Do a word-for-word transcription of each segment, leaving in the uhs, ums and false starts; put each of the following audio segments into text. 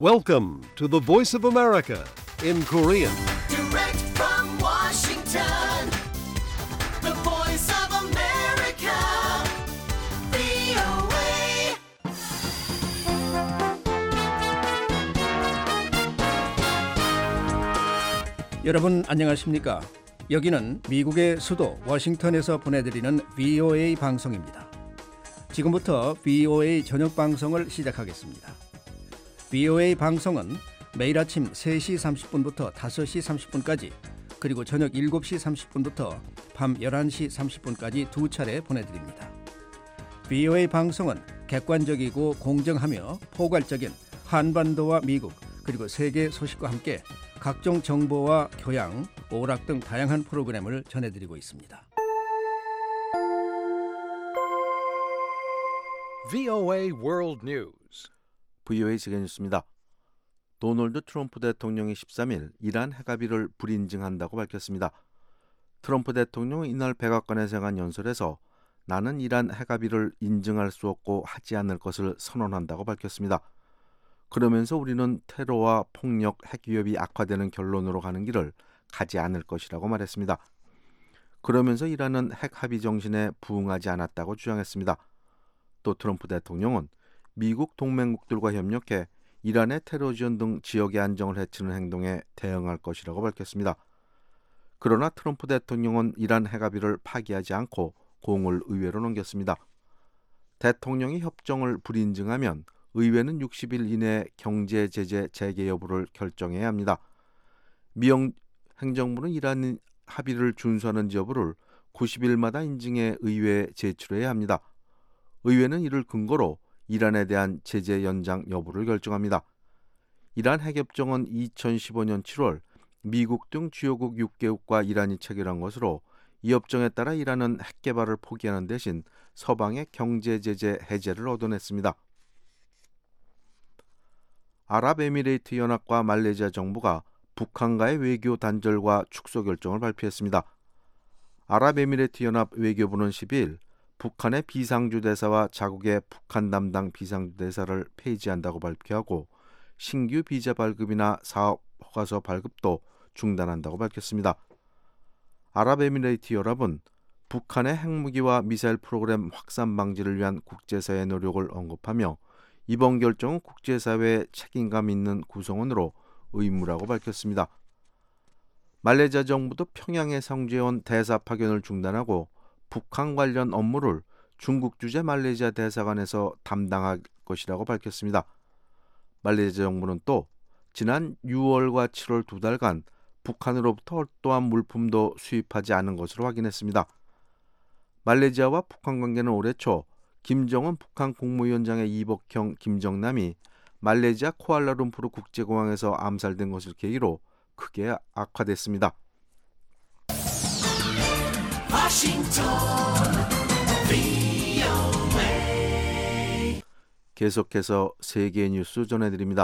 Welcome to the Voice of America in Korean. Direct from Washington, the voice of America, 브이오에이. 여러분 안녕하십니까? 여기는 미국의 수도 워싱턴에서 보내드리는 브이오에이 방송입니다. 지금부터 브이오에이 저녁 방송을 시작하겠습니다. 브이오에이 방송은 매일 아침 세 시 삼십 분부터 다섯 시 삼십 분까지 그리고 저녁 일곱 시 삼십 분부터 밤 열한 시 삼십 분까지 두 차례 보내드립니다. 브이오에이 방송은 객관적이고 공정하며 포괄적인 한반도와 미국 그리고 세계 소식과 함께 각종 정보와 교양, 오락 등 다양한 프로그램을 전해드리고 있습니다. 브이오에이 World News. 브이오에이 세계 뉴스입니다. 도널드 트럼프 대통령이 십삼 일 이란 핵합의를 불인증한다고 밝혔습니다. 트럼프 대통령은 이날 백악관에서 행한 연설에서 나는 이란 핵합의를 인증할 수 없고 하지 않을 것을 선언한다고 밝혔습니다. 그러면서 우리는 테러와 폭력, 핵위협이 악화되는 결론으로 가는 길을 가지 않을 것이라고 말했습니다. 그러면서 이란은 핵합의 정신에 부응하지 않았다고 주장했습니다. 또 트럼프 대통령은 미국 동맹국들과 협력해 이란의 테러 지원 등 지역의 안정을 해치는 행동에 대응할 것이라고 밝혔습니다. 그러나 트럼프 대통령은 이란 핵합의를 파기하지 않고 공을 의회로 넘겼습니다. 대통령이 협정을 불인증하면 의회는 육십 일 이내에 경제 제재 재개 여부를 결정해야 합니다. 미영 행정부는 이란 합의를 준수하는지 여부를 구십 일마다 인증해 의회에 제출해야 합니다. 의회는 이를 근거로 이란에 대한 제재 연장 여부를 결정합니다. 이란 핵협정은 이천십오 년 칠월 미국 등 주요국 육 개국과 이란이 체결한 것으로 이 협정에 따라 이란은 핵 개발을 포기하는 대신 서방의 경제 제재 해제를 얻어냈습니다. 아랍에미레이트 연합과 말레이시아 정부가 북한과의 외교 단절과 축소 결정을 발표했습니다. 아랍에미레이트 연합 외교부는 십이 일 북한의 비상주 대사와 자국의 북한 담당 비상주 대사를 폐지한다고 발표하고 신규 비자 발급이나 사업 허가서 발급도 중단한다고 밝혔습니다. 아랍에미레이트 연합은 북한의 핵무기와 미사일 프로그램 확산 방지를 위한 국제사회의 노력을 언급하며 이번 결정은 국제사회의 책임감 있는 구성원으로 의무라고 밝혔습니다. 말레이시아 정부도 평양에 상주해온 대사 파견을 중단하고 북한 관련 업무를 중국 주재 말레이시아 대사관에서 담당할 것이라고 밝혔습니다. 말레이시아 정부는 또 지난 유월과 칠월 두 달간 북한으로부터 어떠한 물품도 수입하지 않은 것으로 확인했습니다. 말레이시아와 북한 관계는 올해 초 김정은 북한 국무위원장의 이복형 김정남이 말레이시아 쿠알라룸푸르 국제공항에서 암살된 것을 계기로 크게 악화됐습니다. 워싱턴, 브이오에이. 계속해서 세계 뉴스 전해드립니다.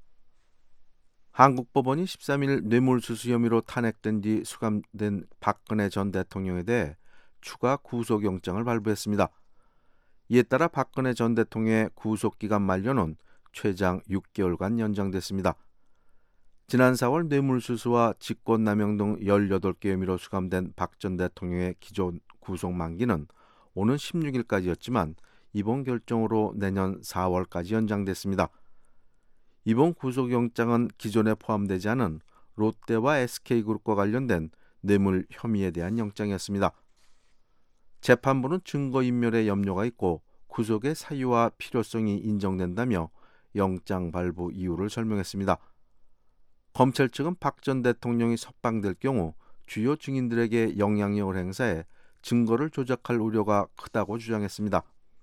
한국 법원이 십삼 일 뇌물수수 혐의로 탄핵된 뒤 수감된 박근혜 전 대통령에 대해 추가 구속영장을 발부했습니다. 이에 따라 박근혜 전 대통령의 구속기간 만료는 최장 육 개월간 연장됐습니다. 지난 사월 뇌물수수와 직권남용 등 열여덟 개 혐의로 수감된 박 전 대통령의 기존 구속 만기는 오는 십육 일까지였지만 이번 결정으로 내년 사월까지 연장됐습니다. 이번 구속영장은 기존에 포함되지 않은 롯데와 에스케이그룹과 관련된 뇌물 혐의에 대한 영장이었습니다. 재판부는 증거인멸에 염려가 있고 구속의 사유와 필요성이 인정된다며 영장 발부 이유를 설명했습니다. 검찰 측은 박 전 대통령이 석방될 경우 주요 증인들에게 영향력을 행사해 증거를 조작할 우려가 크다고 주장했습니다.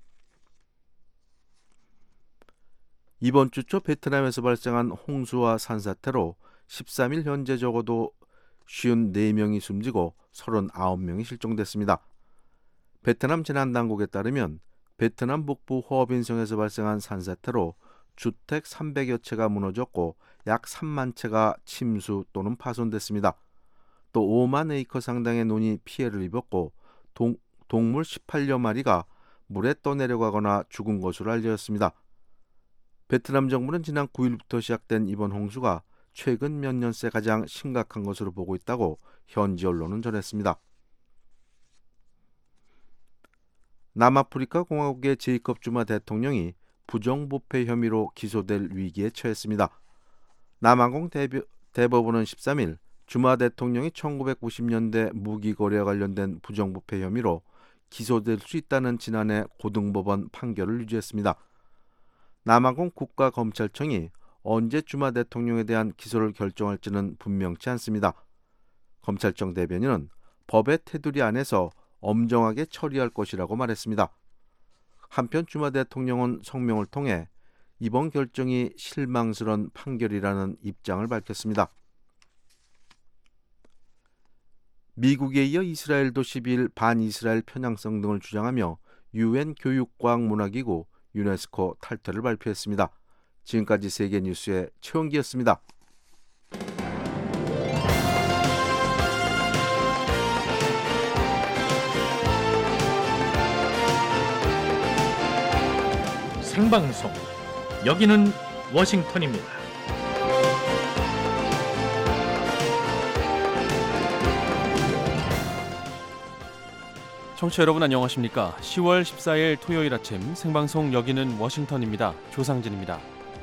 이번 주 초 베트남에서 발생한 홍수와 산사태로 십삼 일 현재 적어도 오십사 명이 숨지고 삼십구 명이 실종됐습니다. 베트남 재난당국에 따르면 베트남 북부 허빈성에서 발생한 산사태로 주택 삼백여 채가 무너졌고 약 삼만 채가 침수 또는 파손됐습니다. 또 오만 에이커 상당의 논이 피해를 입었고 동, 동물 십팔여 마리가 물에 떠내려가거나 죽은 것으로 알려졌습니다. 베트남 정부는 지난 구 일부터 시작된 이번 홍수가 최근 몇 년 새 가장 심각한 것으로 보고 있다고 현지 언론은 전했습니다. 남아프리카 공화국의 제이컵 주마 대통령이 부정부패 혐의로 기소될 위기에 처했습니다. 남아공 대비, 대법원은 십삼 일 주마 대통령이 천구백구십 년대 무기 거래와 관련된 부정부패 혐의로 기소될 수 있다는 지난해 고등법원 판결을 유지했습니다. 남아공 국가검찰청이 언제 주마 대통령에 대한 기소를 결정할지는 분명치 않습니다. 검찰청 대변인은 법의 테두리 안에서 엄정하게 처리할 것이라고 말했습니다. 한편 주마 대통령은 성명을 통해 이번 결정이 실망스러운 판결이라는 입장을 밝혔습니다. 미국에 이어 이스라엘도 십이 일 반이스라엘 편향성 등을 주장하며 유엔 교육과학문화기구 유네스코 탈퇴를 발표했습니다. 지금까지 세계뉴스의 최원기였습니다. 생방송 여기는 워싱턴입니다. 청취자 여러분 안녕하십니까? 시월 십사일 토요일 아침 생방송 여기는 워싱턴입니다. 조상진입니다.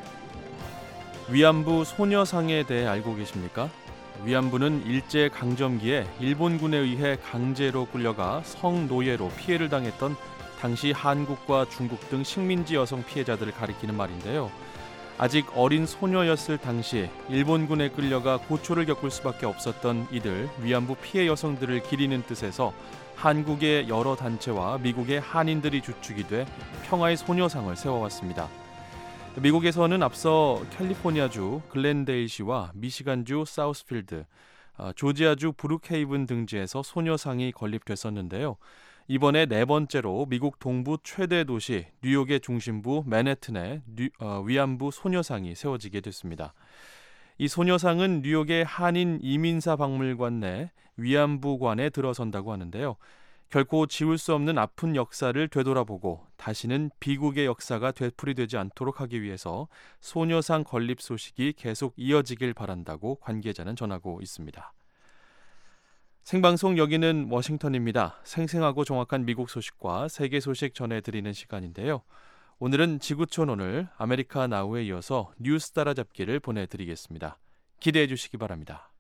위안부 소녀상에 대해 알고 계십니까? 위안부는 일제강점기에 일본군에 의해 강제로 끌려가 성노예로 피해를 당했던 당시 한국과 중국 등 식민지 여성 피해자들을 가리키는 말인데요. 아직 어린 소녀였을 당시 일본군에 끌려가 고초를 겪을 수밖에 없었던 이들 위안부 피해 여성들을 기리는 뜻에서 한국의 여러 단체와 미국의 한인들이 주축이 돼 평화의 소녀상을 세워왔습니다. 미국에서는 앞서 캘리포니아주 글렌데일시와 미시간주 사우스필드, 조지아주 브룩헤이븐 등지에서 소녀상이 건립됐었는데요. 이번에 네 번째로 미국 동부 최대 도시 뉴욕의 중심부 맨해튼에 뉴, 어, 위안부 소녀상이 세워지게 됐습니다. 이 소녀상은 뉴욕의 한인 이민사 박물관 내 위안부관에 들어선다고 하는데요. 결코 지울 수 없는 아픈 역사를 되돌아보고 다시는 비국의 역사가 되풀이되지 않도록 하기 위해서 소녀상 건립 소식이 계속 이어지길 바란다고 관계자는 전하고 있습니다. 생방송 여기는 워싱턴입니다. 생생하고 정확한 미국 소식과 세계 소식 전해드리는 시간인데요. 오늘은 지구촌 오늘 아메리카 나우에 이어서 뉴스 따라잡기를 보내드리겠습니다. 기대해 주시기 바랍니다.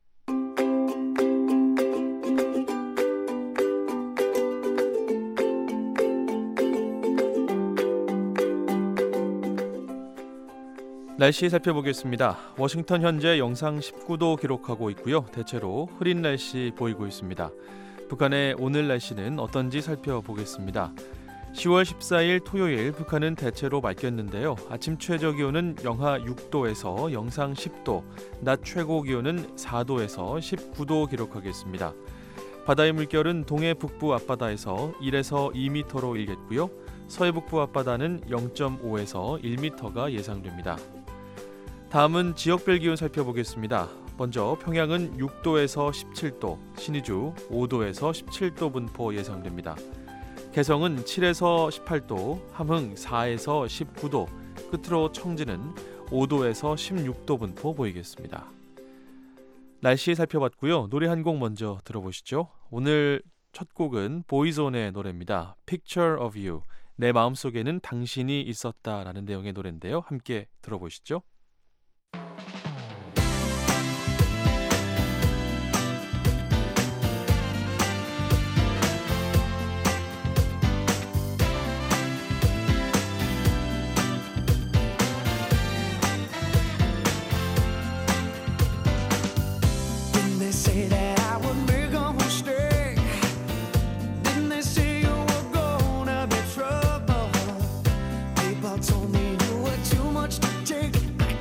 날씨 살펴보겠습니다. 워싱턴 현재 영상 십구 도 기록하고 있고요. 대체로 흐린 날씨 보이고 있습니다. 북한의 오늘 날씨는 어떤지 살펴보겠습니다. 시월 십사일 토요일 북한은 대체로 맑겠는데요. 아침 최저 기온은 영하 육 도에서 영상 십 도, 낮 최고 기온은 사 도에서 십구 도 기록하겠습니다. 바다의 물결은 동해 북부 앞바다에서 일에서 이 미터로 일겠고요. 서해 북부 앞바다는 영 점 오에서 일 미터가 예상됩니다. 다음은 지역별 기온 살펴보겠습니다. 먼저 평양은 육 도에서 십칠 도, 신의주 오 도에서 십칠 도 분포 예상됩니다. 개성은 칠에서 십팔 도, 함흥 사에서 십구 도, 끝으로 청진은 오 도에서 십육 도 분포 보이겠습니다. 날씨 살펴봤고요. 노래 한 곡 먼저 들어보시죠. 오늘 첫 곡은 보이존의 노래입니다. Picture of You, 내 마음속에는 당신이 있었다라는 내용의 노래인데요. 함께 들어보시죠. Told me you were too much to take.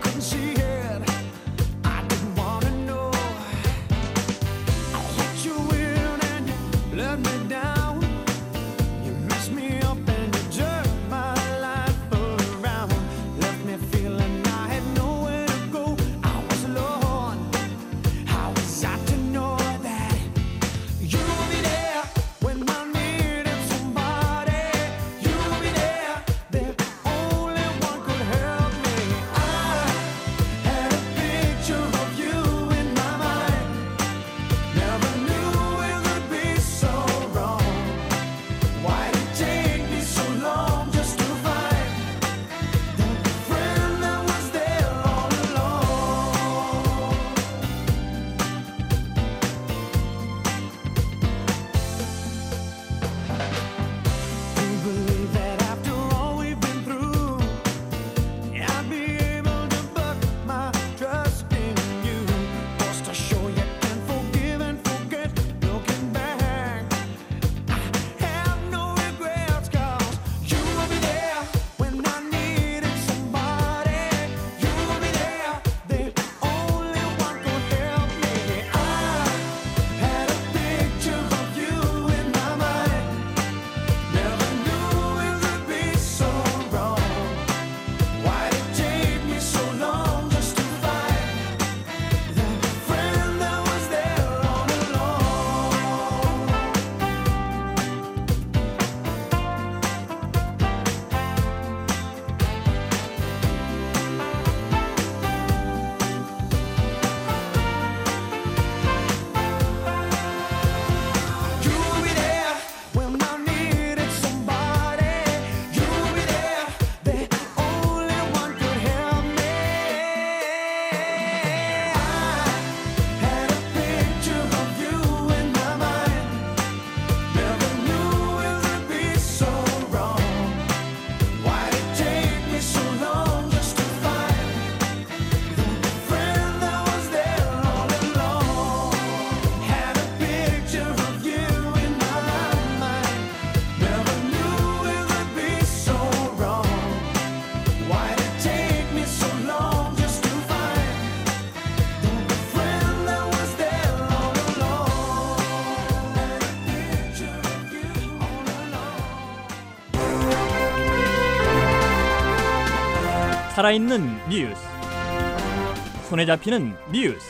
살아있는 뉴스, 손에 잡히는 뉴스,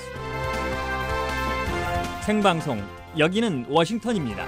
생방송 여기는 워싱턴입니다.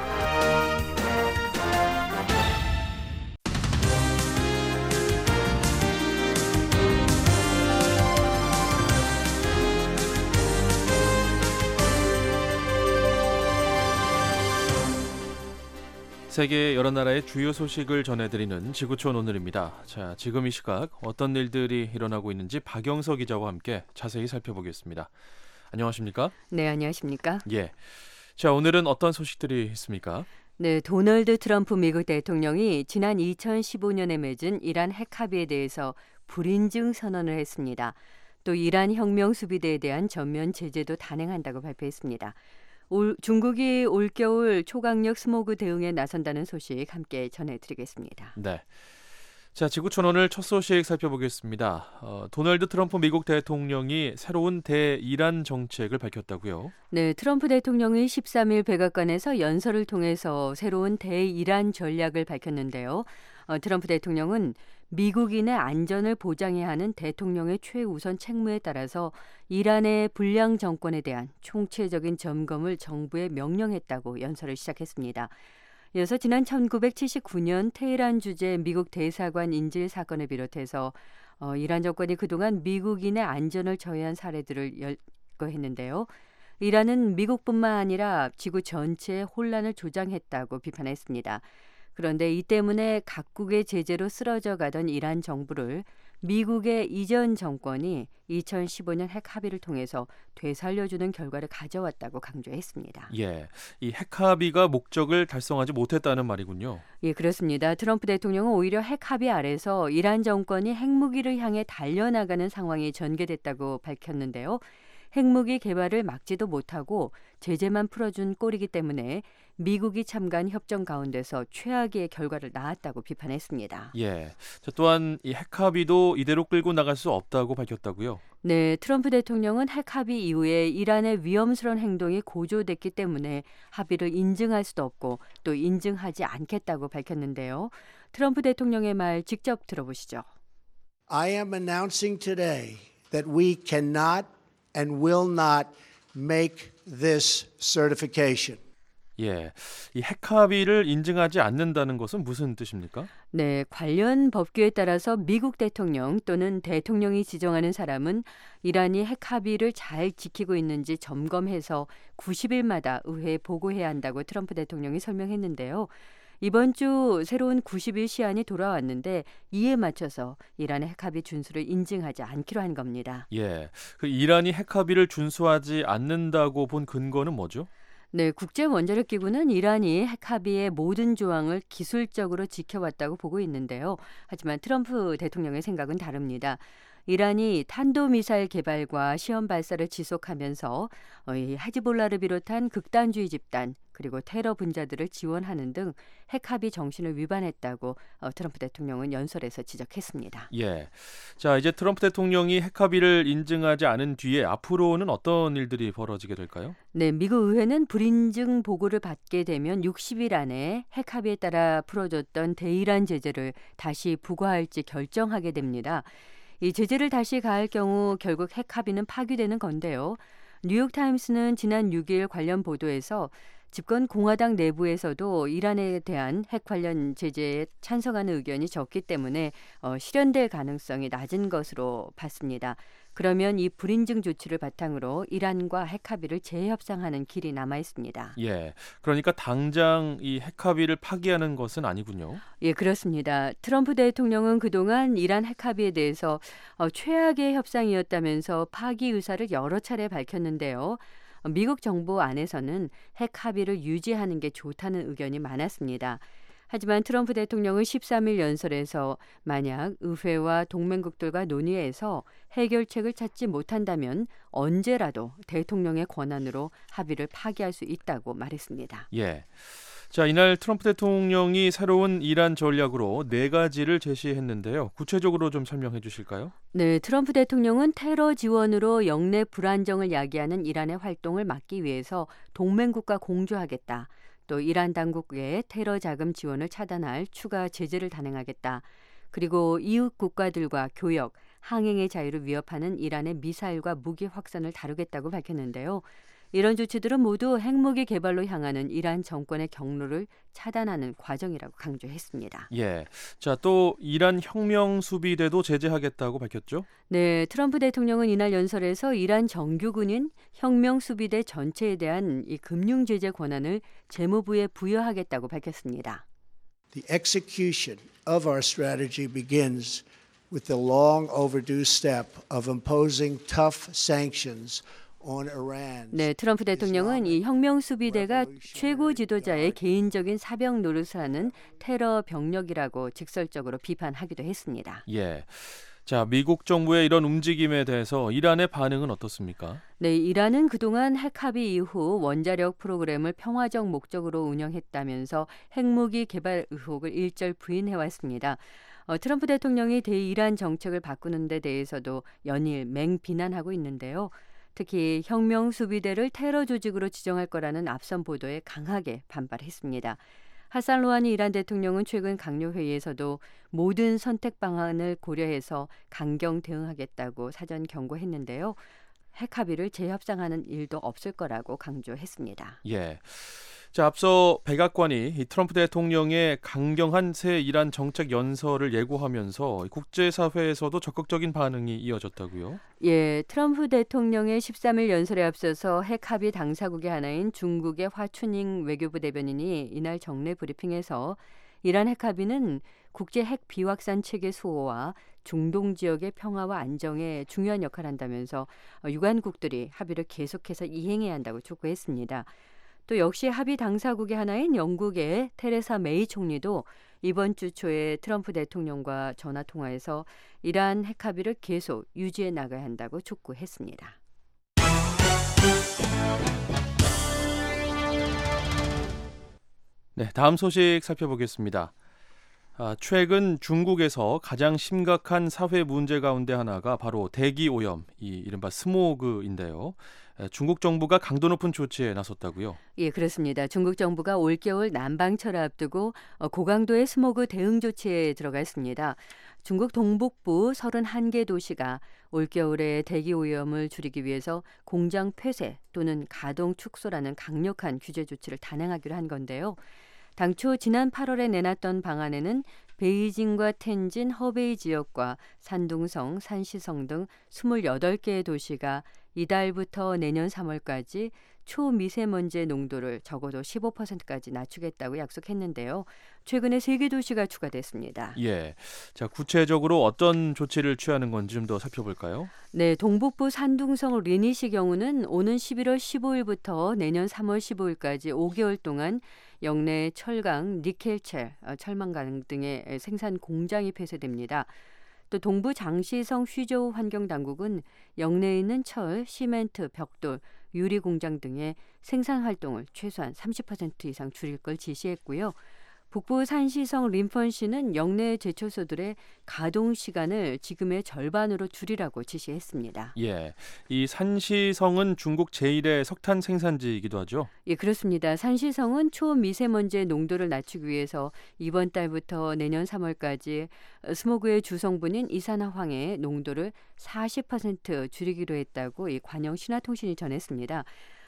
세계 여러 나라의 주요 소식을 전해드리는 지구촌 오늘입니다. 자, 지금 이 시각 어떤 일들이 일어나고 있는지 박영서 기자와 함께 자세히 살펴보겠습니다. 안녕하십니까? 네, 안녕하십니까? 예. 자, 오늘은 어떤 소식들이 있습니까? 네, 도널드 트럼프 미국 대통령이 지난 이천십오 년에 맺은 이란 핵 합의에 대해서 불인증 선언을 했습니다. 또 이란 혁명 수비대에 대한 전면 제재도 단행한다고 발표했습니다. 올, 중국이 올겨울 초강력 스모그 대응에 나선다는 소식 함께 전해드리겠습니다. 네. 자, 지구촌 오늘 첫 소식 살펴보겠습니다. 어, 도널드 트럼프 미국 대통령이 새로운 대이란 정책을 밝혔다고요? 네, 트럼프 대통령이 십삼 일 백악관에서 연설을 통해서 새로운 대이란 전략을 밝혔는데요. 어, 트럼프 대통령은 미국인의 안전을 보장해야 하는 대통령의 최우선 책무에 따라서 이란의 불량 정권에 대한 총체적인 점검을 정부에 명령했다고 연설을 시작했습니다. 이어서 지난 천구백칠십구 년 테헤란 주재 미국 대사관 인질 사건을 비롯해서 어, 이란 정권이 그동안 미국인의 안전을 저해한 사례들을 열거했는데요. 이란은 미국뿐만 아니라 지구 전체의 혼란을 조장했다고 비판했습니다. 그런데 이 때문에 각국의 제재로 쓰러져 가던 이란 정부를 미국의 이전 정권이 이천십오 년 핵 합의를 통해서 되살려주는 결과를 가져왔다고 강조했습니다. 예, 이 핵 합의가 목적을 달성하지 못했다는 말이군요. 예, 그렇습니다. 트럼프 대통령은 오히려 핵 합의 아래서 이란 정권이 핵무기를 향해 달려나가는 상황이 전개됐다고 밝혔는데요. 핵무기 개발을 막지도 못하고 제재만 풀어준 꼴이기 때문에 미국이 참가한 협정 가운데서 최악의 결과를 낳았다고 비판했습니다. 예. 자, 또한 이 핵 합의도 이대로 끌고 나갈 수 없다고 밝혔다고요? 네, 트럼프 대통령은 핵 합의 이후에 이란의 위험스러운 행동이 고조됐기 때문에 합의를 인증할 수도 없고 또 인증하지 않겠다고 밝혔는데요. 트럼프 대통령의 말 직접 들어보시죠. I am announcing today that we cannot and will not make this certification. 예, 이 핵 합의를 인증하지 않는다는 것은 무슨 뜻입니까? 네, 관련 법규에 따라서 미국 대통령 또는 대통령이 지정하는 사람은 이란이 핵 합의를 잘 지키고 있는지 점검해서 구십 일마다 의회에 보고해야 한다고 트럼프 대통령이 설명했는데요. 이번 주 새로운 구십 일 시한이 돌아왔는데 이에 맞춰서 이란의 핵 합의 준수를 인증하지 않기로 한 겁니다. 예, 그 이란이 핵 합의를 준수하지 않는다고 본 근거는 뭐죠? 네, 국제원자력기구는 이란이 핵 합의의 모든 조항을 기술적으로 지켜왔다고 보고 있는데요. 하지만 트럼프 대통령의 생각은 다릅니다. 이란이 탄도미사일 개발과 시험 발사를 지속하면서 이 하지볼라를 비롯한 극단주의 집단 그리고 테러 분자들을 지원하는 등 핵 합의 정신을 위반했다고 트럼프 대통령은 연설에서 지적했습니다. 예, 자 이제 트럼프 대통령이 핵 합의를 인증하지 않은 뒤에 앞으로는 어떤 일들이 벌어지게 될까요? 네, 미국 의회는 불인증 보고를 받게 되면 육십 일 안에 핵 합의에 따라 풀어줬던 대이란 제재를 다시 부과할지 결정하게 됩니다. 이 제재를 다시 가할 경우 결국 핵 합의는 파기되는 건데요. 뉴욕타임스는 지난 육 일 관련 보도에서 집권 공화당 내부에서도 이란에 대한 핵 관련 제재에 찬성하는 의견이 적기 때문에 어, 실현될 가능성이 낮은 것으로 봤습니다. 그러면 이 불인증 조치를 바탕으로 이란과 핵 합의를 재협상하는 길이 남아 있습니다. 예, 그러니까 당장 이 핵 합의를 파기하는 것은 아니군요. 예, 그렇습니다. 트럼프 대통령은 그동안 이란 핵 합의에 대해서 어, 최악의 협상이었다면서 파기 의사를 여러 차례 밝혔는데요. 미국 정부 안에서는 핵 합의를 유지하는 게 좋다는 의견이 많았습니다. 하지만 트럼프 대통령은 십삼 일 연설에서 만약 의회와 동맹국들과 논의해서 해결책을 찾지 못한다면 언제라도 대통령의 권한으로 합의를 파기할 수 있다고 말했습니다. 예. 자, 이날 트럼프 대통령이 새로운 이란 전략으로 네 가지를 제시했는데요. 구체적으로 좀 설명해 주실까요? 네, 트럼프 대통령은 테러 지원으로 영내 불안정을 야기하는 이란의 활동을 막기 위해서 동맹국과 공조하겠다. 또 이란 당국의 테러 자금 지원을 차단할 추가 제재를 단행하겠다. 그리고 이웃 국가들과 교역, 항행의 자유를 위협하는 이란의 미사일과 무기 확산을 다루겠다고 밝혔는데요. 이런 조치들은 모두 핵무기 개발로 향하는 이란 정권의 경로를 차단하는 과정이라고 강조했습니다. 예. 자, 또 이란 혁명 수비대도 제재하겠다고 밝혔죠? 네, 트럼프 대통령은 이날 연설에서 이란 정규군인 혁명 수비대 전체에 대한 이 금융 제재 권한을 재무부에 부여하겠다고 밝혔습니다. The execution of our strategy begins with the long overdue step of imposing tough sanctions on Iran. 네, 트럼프 대통령은 이 혁명 수비대가 최고 지도자의 개인적인 사병 노릇을 하는 테러 병력이라고 직설적으로 비판하기도 했습니다. 예. 자, 미국 정부의 이런 움직임에 대해서 이란의 반응은 어떻습니까? 네, 이란은 그동안 핵 합의 이후 원자력 프로그램을 평화적 목적으로 운영했다면서 핵무기 개발 의혹을 일절 부인해왔습니다. 어, 트럼프 대통령이 대이란 정책을 바꾸는 데 대해서도 연일 맹비난하고 있는데요. 특히 혁명 수비대를 테러 조직으로 지정할 거라는 앞선 보도에 강하게 반발했습니다. 하산 로하니 이란 대통령은 최근 강요 회의에서도 모든 선택 방안을 고려해서 강경 대응하겠다고 사전 경고했는데요. 핵 합의를 재협상하는 일도 없을 거라고 강조했습니다. 예. 자, 앞서 백악관이 이 트럼프 대통령의 강경한 새 이란 정책 연설을 예고하면서 국제사회에서도 적극적인 반응이 이어졌다고요? 예, 트럼프 대통령의 십삼 일 연설에 앞서서 핵 합의 당사국의 하나인 중국의 화춘잉 외교부 대변인이 이날 정례 브리핑에서 이란 핵 합의는 국제 핵 비확산 체계 수호와 중동 지역의 평화와 안정에 중요한 역할을 한다면서 유관국들이 합의를 계속해서 이행해야 한다고 촉구했습니다. 또 역시 합의 당사국의 하나인 영국의 테레사 메이 총리도 이번 주 초에 트럼프 대통령과 전화 통화에서 이란 핵 합의를 계속 유지해 나가야 한다고 촉구했습니다. 네, 다음 소식 살펴보겠습니다. 아, 최근 중국에서 가장 심각한 사회 문제 가운데 하나가 바로 대기 오염, 이 이른바 스모그인데요. 중국 정부가 강도 높은 조치에 나섰다고요? 예, 그렇습니다. 중국 정부가 올겨울 난방철을 앞두고 고강도의 스모그 대응 조치에 들어갔습니다. 중국 동북부 서른한 개 도시가 올겨울에 대기 오염을 줄이기 위해서 공장 폐쇄 또는 가동 축소라는 강력한 규제 조치를 단행하기로 한 건데요. 당초 지난 팔월에 내놨던 방안에는 베이징과 텐진, 허베이 지역과 산둥성, 산시성 등 스물여덟 개의 도시가 이달부터 내년 삼월까지 초미세먼지의 농도를 적어도 십오 퍼센트까지 낮추겠다고 약속했는데요. 최근에 세 개 도시가 추가됐습니다. 예, 자 구체적으로 어떤 조치를 취하는 건지 좀 더 살펴볼까요? 네, 동북부 산둥성 리니시 경우는 오는 십일월 십오일부터 내년 삼월 십오일까지 오 개월 동안 영내 철강, 니켈첼, 철망강 등의 생산 공장이 폐쇄됩니다. 또 동부 장시성 휘저우 환경당국은 영내에 있는 철, 시멘트, 벽돌, 유리 공장 등의 생산 활동을 최소한 삼십 퍼센트 이상 줄일 걸 지시했고요. 북부 산시성 림펀시는 영내 제철소들의 가동 시간을 지금의 절반으로 줄이라고 지시했습니다. 예, 이 산시성은 중국 제일의 석탄 생산지이기도 하죠? 예, 그렇습니다. 산시성은 초미세먼지의 농도를 낮추기 위해서 이번 달부터 내년 삼월까지 스모그의 주성분인 이산화황의 농도를 사십 퍼센트 줄이기로 했다고 이 관영 신화통신이 전했습니다.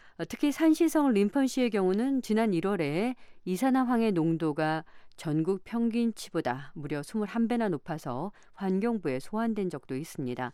특히 산시성 림펀시의 경우는 지난 일월에 이산화황의 농도가 전국 평균치보다 무려 이십일 배나 높아서 환경부에 소환된 적도 있습니다.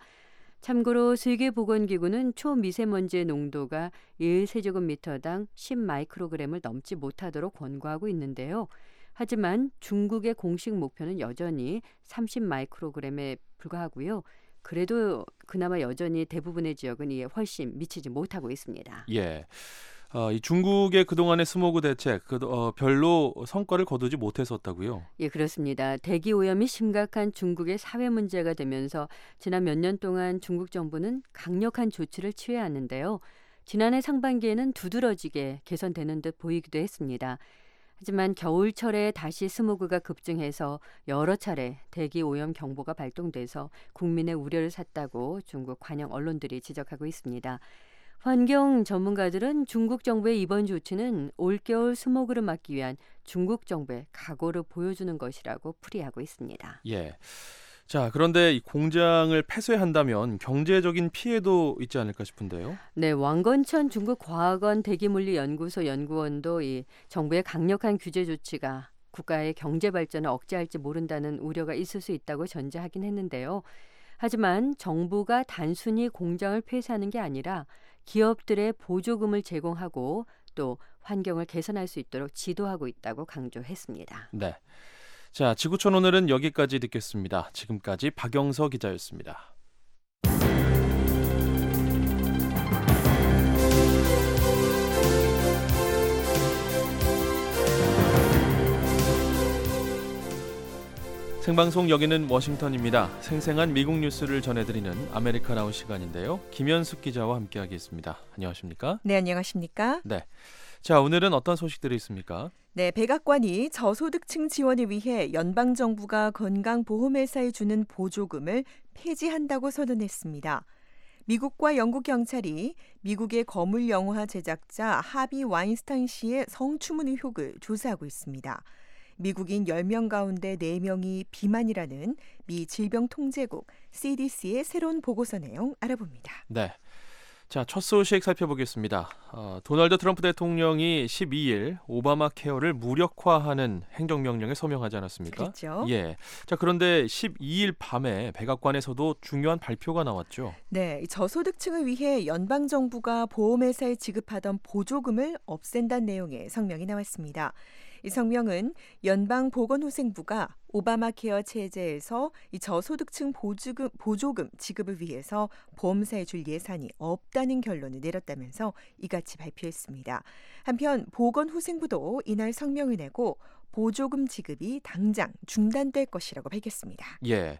참고로 세계보건기구는 초미세먼지의 농도가 일 세제곱미터당 십 마이크로그램을 넘지 못하도록 권고하고 있는데요. 하지만 중국의 공식 목표는 여전히 삼십 마이크로그램에 불과하고요. 그래도 그나마 여전히 대부분의 지역은 이에 훨씬 미치지 못하고 있습니다. 예, 어, 이 중국의 그동안의 스모그 대책 그, 어, 별로 성과를 거두지 못했었다고요? 예, 그렇습니다. 대기 오염이 심각한 중국의 사회 문제가 되면서 지난 몇 년 동안 중국 정부는 강력한 조치를 취해야 하는데요. 지난해 상반기에는 두드러지게 개선되는 듯 보이기도 했습니다. 하지만 겨울철에 다시 스모그가 급증해서 여러 차례 대기 오염 경보가 발동돼서 국민의 우려를 샀다고 중국 관영 언론들이 지적하고 있습니다. 환경 전문가들은 중국 정부의 이번 조치는 올겨울 스모그를 막기 위한 중국 정부의 각오를 보여주는 것이라고 풀이하고 있습니다. 예. 자, 그런데 이 공장을 폐쇄한다면 경제적인 피해도 있지 않을까 싶은데요. 네, 왕건천 중국과학원 대기물리연구소 연구원도 이 정부의 강력한 규제 조치가 국가의 경제 발전을 억제할지 모른다는 우려가 있을 수 있다고 전제하긴 했는데요. 하지만 정부가 단순히 공장을 폐쇄하는 게 아니라 기업들의 보조금을 제공하고 또 환경을 개선할 수 있도록 지도하고 있다고 강조했습니다. 네. 자, 지구촌 오늘은 여기까지 듣겠습니다. 지금까지 박영서 기자였습니다. 생방송 여기는 워싱턴입니다. 생생한 미국 뉴스를 전해드리는 아메리카나우 시간인데요. 김현숙 기자와 함께하겠습니다. 안녕하십니까? 네, 안녕하십니까? 네. 자, 오늘은 어떤 소식들이 있습니까? 네, 백악관이 저소득층 지원을 위해 연방정부가 건강보험회사에 주는 보조금을 폐지한다고 선언했습니다. 미국과 영국 경찰이 미국의 거물 영화 제작자 하비 와인스타인 씨의 성추문 의혹을 조사하고 있습니다. 미국인 열 명 가운데 네 명이 비만이라는 미 질병통제국 씨디씨의 새로운 보고서 내용 알아봅니다. 네. 자, 첫 소식 살펴보겠습니다. 어, 도널드 트럼프 대통령이 십이 일 오바마 케어를 무력화하는 행정명령에 서명하지 않았습니까? 그렇죠. 예. 자, 그런데 십이 일 밤에 백악관에서도 중요한 발표가 나왔죠. 네, 저소득층을 위해 연방정부가 보험회사에 지급하던 보조금을 없앤다는 내용의 성명이 나왔습니다. 이 성명은 연방보건후생부가 오바마 케어 체제에서 이 저소득층 보조금, 보조금 지급을 위해서 보험사에 줄 예산이 없다는 결론을 내렸다면서 이같이 발표했습니다. 한편 보건후생부도 이날 성명을 내고 보조금 지급이 당장 중단될 것이라고 밝혔습니다. 예,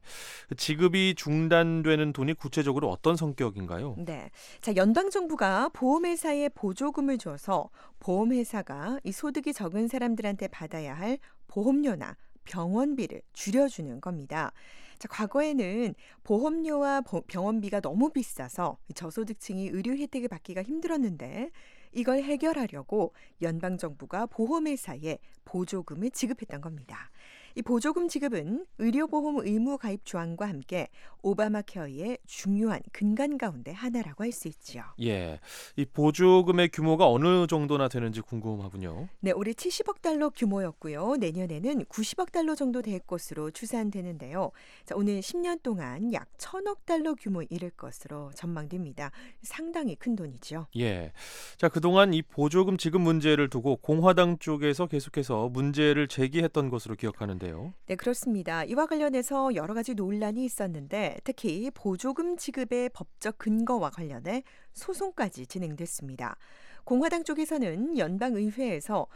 지급이 중단되는 돈이 구체적으로 어떤 성격인가요? 네, 자 연방정부가 보험회사에 보조금을 줘서 보험회사가 이 소득이 적은 사람들한테 받아야 할 보험료나 병원비를 줄여주는 겁니다. 자, 과거에는 보험료와 병원비가 너무 비싸서 저소득층이 의료 혜택을 받기가 힘들었는데 이걸 해결하려고 연방정부가 보험회사에 보조금을 지급했던 겁니다. 이 보조금 지급은 의료보험 의무 가입 조항과 함께 오바마 케어의 중요한 근간 가운데 하나라고 할 수 있죠. 예, 이 보조금의 규모가 어느 정도나 되는지 궁금하군요. 네, 올해 칠십억 달러 규모였고요. 내년에는 구십억 달러 정도 될 것으로 추산되는데요. 자, 오늘 십 년 동안 약 천억 달러 규모에 이를 것으로 전망됩니다. 상당히 큰 돈이죠. 예, 자 그동안 이 보조금 지급 문제를 두고 공화당 쪽에서 계속해서 문제를 제기했던 것으로 기억하는데 네, 그렇습니다. 이와 관련해서 여러 가지 논란이 있었는데 특히 보조금 지급의 법적 근거와 관련해 소송까지 진행됐습니다. 공화당 쪽에서는 연방의회에서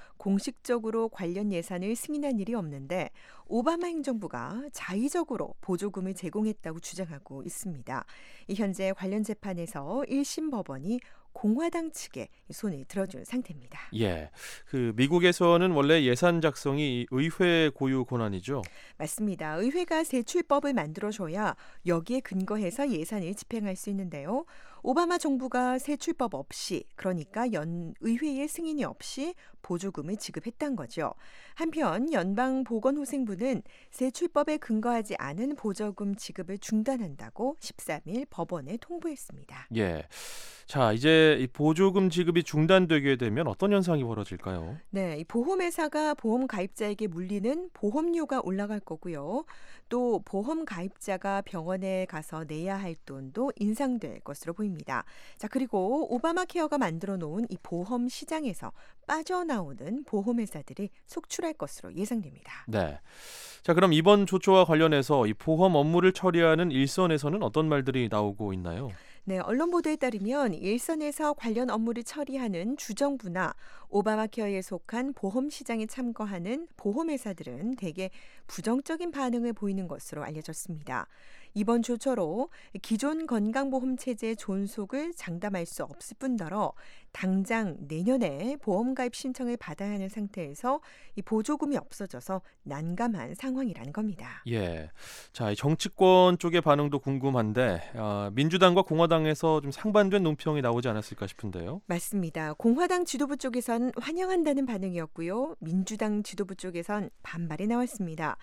공식적으로 관련 예산을 승인한 일이 없는데 오바마 행정부가 자의적으로 보조금을 제공했다고 주장하고 있습니다. 현재 관련 재판에서 일 심 법원이 공화당 측에 손을 들어준 상태입니다. 예, 그 미국에서는 원래 예산 작성이 의회 고유 권한이죠? 맞습니다. 의회가 세출법을 만들어줘야 여기에 근거해서 예산을 집행할 수 있는데요. 오바마 정부가 세출법 없이, 그러니까 연 의회의 승인이 없이 보조금을 지급했던 거죠. 한편 연방보건후생부는 세출법에 근거하지 않은 보조금 지급을 중단한다고 십삼 일 법원에 통보했습니다. 예. 자, 이제 이 보조금 지급이 중단되게 되면 어떤 현상이 벌어질까요? 네, 이 보험회사가 보험 가입자에게 물리는 보험료가 올라갈 거고요. 또 보험 가입자가 병원에 가서 내야 할 돈도 인상될 것으로 보입니다. 자, 그리고 오바마 케어가 만들어 놓은 이 보험 시장에서 빠져나오는 보험회사들이 속출할 것으로 예상됩니다. 네. 자, 그럼 이번 조처와 관련해서 이 보험 업무를 처리하는 일선에서는 어떤 말들이 나오고 있나요? 네, 언론 보도에 따르면 일선에서 관련 업무를 처리하는 주정부나 오바마 케어에 속한 보험 시장에 참가하는 보험회사들은 대개 부정적인 반응을 보이는 것으로 알려졌습니다. 이번 조처로 기존 건강보험 체제의 존속을 장담할 수 없을 뿐더러 당장 내년에 보험 가입 신청을 받아야 하는 상태에서 이 보조금이 없어져서 난감한 상황이라는 겁니다. 예, 자, 정치권 쪽의 반응도 궁금한데 어, 민주당과 공화당에서 좀 상반된 논평이 나오지 않았을까 싶은데요. 맞습니다. 공화당 지도부 쪽에선 환영한다는 반응이었고요. 민주당 지도부 쪽에선 반발이 나왔습니다.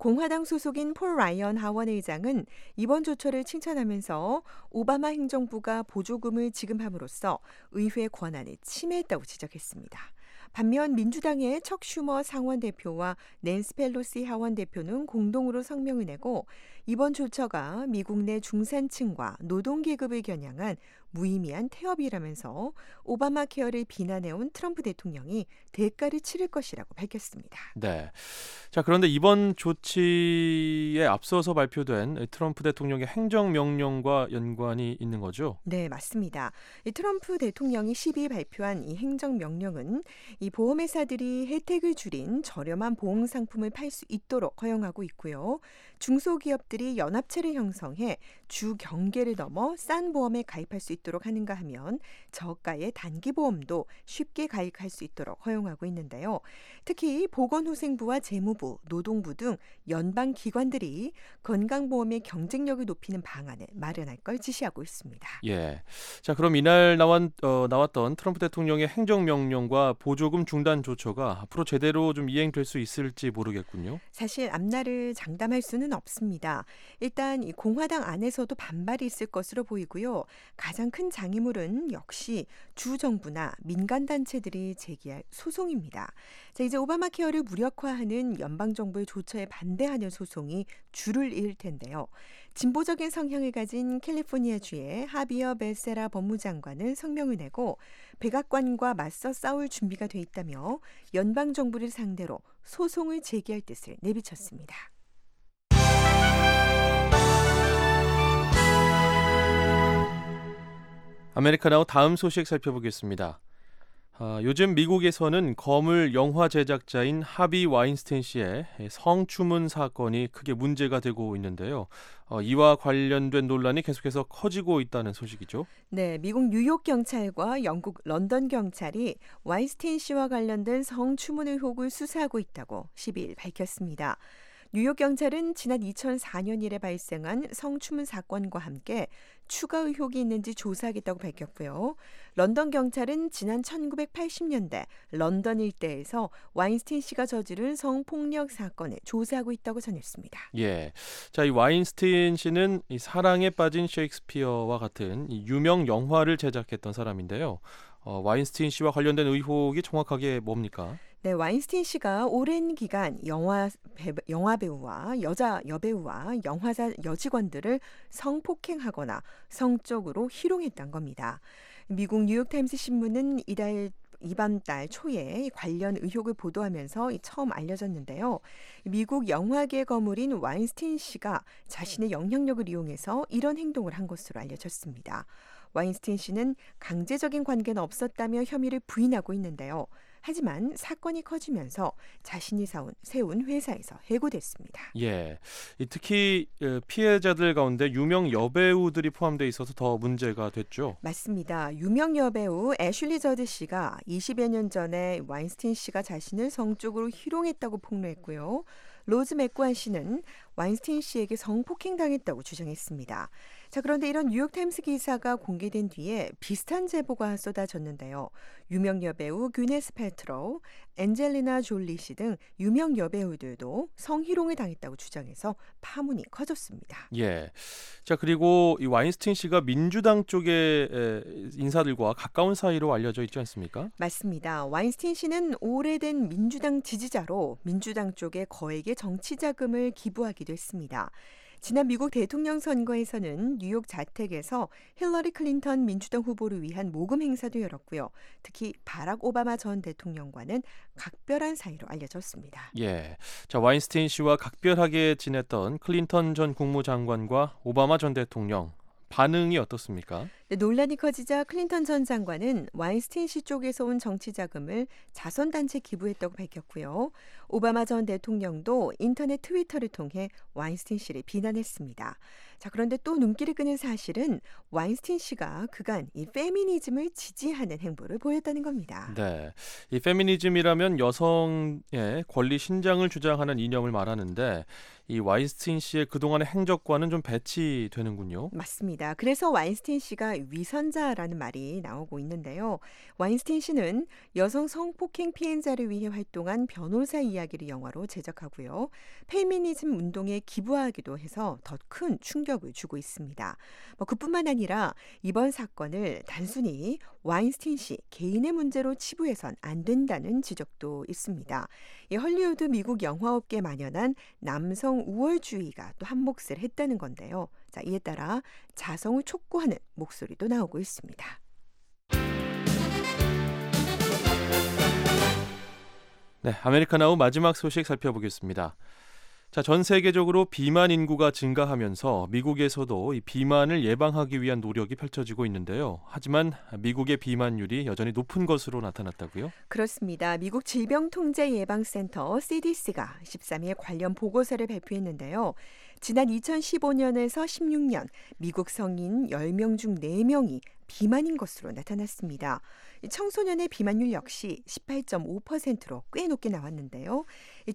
공화당 소속인 폴 라이언 하원 의장은 이번 조처를 칭찬하면서 오바마 행정부가 보조금을 지급함으로써 의회 권한을 침해했다고 지적했습니다. 반면 민주당의 척 슈머 상원 대표와 낸시 펠로시 하원 대표는 공동으로 성명을 내고 이번 조처가 미국 내 중산층과 노동계급을 겨냥한 무의미한 태업이라면서 오바마 케어를 비난해온 트럼프 대통령이 대가를 치를 것이라고 밝혔습니다. 네. 자, 그런데 이번 조치에 앞서서 발표된 트럼프 대통령의 행정명령과 연관이 있는 거죠? 네, 맞습니다. 이 트럼프 대통령이 십이 일 발표한 이 행정명령은 이 보험회사들이 혜택을 줄인 저렴한 보험 상품을 팔 수 있도록 허용하고 있고요. 중소기업들이 연합체를 형성해 주 경계를 넘어 싼 보험에 가입할 수 있도록 하는가 하면 저가의 단기보험도 쉽게 가입할 수 있도록 허용하고 있는데요. 특히 보건후생부와 재무부, 노동부 등 연방기관들이 건강보험의 경쟁력을 높이는 방안을 마련할 걸 지시하고 있습니다. 예. 자, 그럼 이날 나왔, 어, 나왔던 트럼프 대통령의 행정명령과 보조금 중단 조처가 앞으로 제대로 좀 이행될 수 있을지 모르겠군요. 사실 앞날을 장담할 수는 없습니다. 일단 이 공화당 안에서도 반발이 있을 것으로 보이고요. 가장 큰 장애물은 역시 주 정부나 민간 단체들이 제기할 소송입니다. 자, 이제 오바마 케어를 무력화하는 연방 정부의 조처에 반대하는 소송이 줄을 이을 텐데요. 진보적인 성향을 가진 캘리포니아주의 하비어 베세라 법무장관은 성명을 내고 백악관과 맞서 싸울 준비가 돼 있다며 연방 정부를 상대로 소송을 제기할 뜻을 내비쳤습니다. 아메리카나우 다음 소식 살펴보겠습니다. 아, 요즘 미국에서는 거물 영화 제작자인 하비 와인스타인 씨의 성추문 사건이 크게 문제가 되고 있는데요. 어, 이와 관련된 논란이 계속해서 커지고 있다는 소식이죠. 네, 미국 뉴욕 경찰과 영국 런던 경찰이 와인스타인 씨와 관련된 성추문 의혹을 수사하고 있다고 십이 일 밝혔습니다. 뉴욕 경찰은 지난 이천사 년 일에 발생한 성추문 사건과 함께 추가 의혹이 있는지 조사하겠다고 밝혔고요. 런던 경찰은 지난 천구백팔십 년대 런던 일대에서 와인스타인 씨가 저지른 성폭력 사건을 조사하고 있다고 전했습니다. 예, 자, 이 와인스타인 씨는 이 사랑에 빠진 셰익스피어와 같은 이 유명 영화를 제작했던 사람인데요. 어, 와인스타인 씨와 관련된 의혹이 정확하게 뭡니까? 네, 와인스타인 씨가 오랜 기간 영화 배, 영화 배우와 여자 여배우와 영화사 여직원들을 성폭행하거나 성적으로 희롱했던 겁니다. 미국 뉴욕타임스 신문은 이달 이번 달 초에 관련 의혹을 보도하면서 처음 알려졌는데요. 미국 영화계 거물인 와인스타인 씨가 자신의 영향력을 이용해서 이런 행동을 한 것으로 알려졌습니다. 와인스타인 씨는 강제적인 관계는 없었다며 혐의를 부인하고 있는데요. 하지만 사건이 커지면서 자신이 사온, 세운 회사에서 해고됐습니다. 예, 특히 피해자들 가운데 유명 여배우들이 포함되어 있어서 더 문제가 됐죠. 맞습니다. 유명 여배우 애슐리 저드 씨가 이십여 년 전에 와인스타인 씨가 자신을 성적으로 희롱했다고 폭로했고요. 로즈 맥구한 씨는 와인스타인 씨에게 성폭행당했다고 주장했습니다. 자, 그런데 이런 뉴욕타임스 기사가 공개된 뒤에 비슷한 제보가 쏟아졌는데요. 유명 여배우 귀네스 팰트로우, 엔젤리나 졸리 씨 등 유명 여배우들도 성희롱을 당했다고 주장해서 파문이 커졌습니다. 예. 자, 그리고 이 와인스타인 씨가 민주당 쪽의 인사들과 가까운 사이로 알려져 있지 않습니까? 맞습니다. 와인스타인 씨는 오래된 민주당 지지자로 민주당 쪽에 거액의 정치 자금을 기부하기도 했습니다. 지난 미국 대통령 선거에서는 뉴욕 자택에서 힐러리 클린턴 민주당 후보를 위한 모금 행사도 열었고요. 특히 바락 오바마 전 대통령과는 각별한 사이로 알려졌습니다. 예, 자, 와인스타인 씨와 각별하게 지냈던 클린턴 전 국무장관과 오바마 전 대통령 반응이 어떻습니까? 네, 논란이 커지자 클린턴 전 장관은 와인스타인 씨 쪽에서 온 정치 자금을 자선단체 기부했다고 밝혔고요. 오바마 전 대통령도 인터넷 트위터를 통해 와인스타인 씨를 비난했습니다. 자, 그런데 또 눈길을 끄는 사실은 와인스타인 씨가 그간 이 페미니즘을 지지하는 행보를 보였다는 겁니다. 네, 이 페미니즘이라면 여성의 권리 신장을 주장하는 이념을 말하는데 이 와인스타인 씨의 그동안의 행적과는 좀 배치되는군요. 맞습니다. 그래서 와인스타인 씨가 위선자라는 말이 나오고 있는데요. 와인스타인 씨는 여성 성폭행 피해자를 위해 활동한 변호사 이야기를 영화로 제작하고요. 페미니즘 운동에 기부하기도 해서 더 큰 충격을 주고 있습니다. 뭐 그뿐만 아니라 이번 사건을 단순히 와인스타인 씨 개인의 문제로 치부해선 안 된다는 지적도 있습니다. 이 헐리우드 미국 영화업계에 만연한 남성 우월주의가 또 한몫을 했다는 건데요. 자, 이에 따라 자성을 촉구하는 목소리도 나오고 있습니다. 네, 아메리카나우 마지막 소식 살펴보겠습니다. 자, 전 세계적으로 비만 인구가 증가하면서 미국에서도 이 비만을 예방하기 위한 노력이 펼쳐지고 있는데요. 하지만 미국의 비만율이 여전히 높은 것으로 나타났다고요? 그렇습니다. 미국 질병통제예방센터 씨디씨가 십삼 일 관련 보고서를 발표했는데요. 지난 이천십오 년에서 십육 년 미국 성인 열 명 중 네 명이 비만인 것으로 나타났습니다. 청소년의 비만율 역시 십팔 점 오 퍼센트로 꽤 높게 나왔는데요.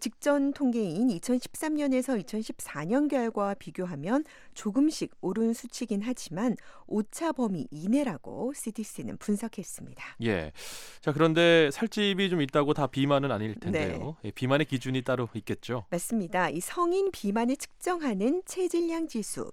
직전 통계인 이천십삼 년에서 이천십사 년 결과와 비교하면 조금씩 오른 수치긴 하지만 오차 범위 이내라고 씨디씨는 분석했습니다. 예. 자, 그런데 살집이 좀 있다고 다 비만은 아닐 텐데요. 네. 예, 비만의 기준이 따로 있겠죠? 맞습니다. 이 성인 비만을 측정하는 체질량 지수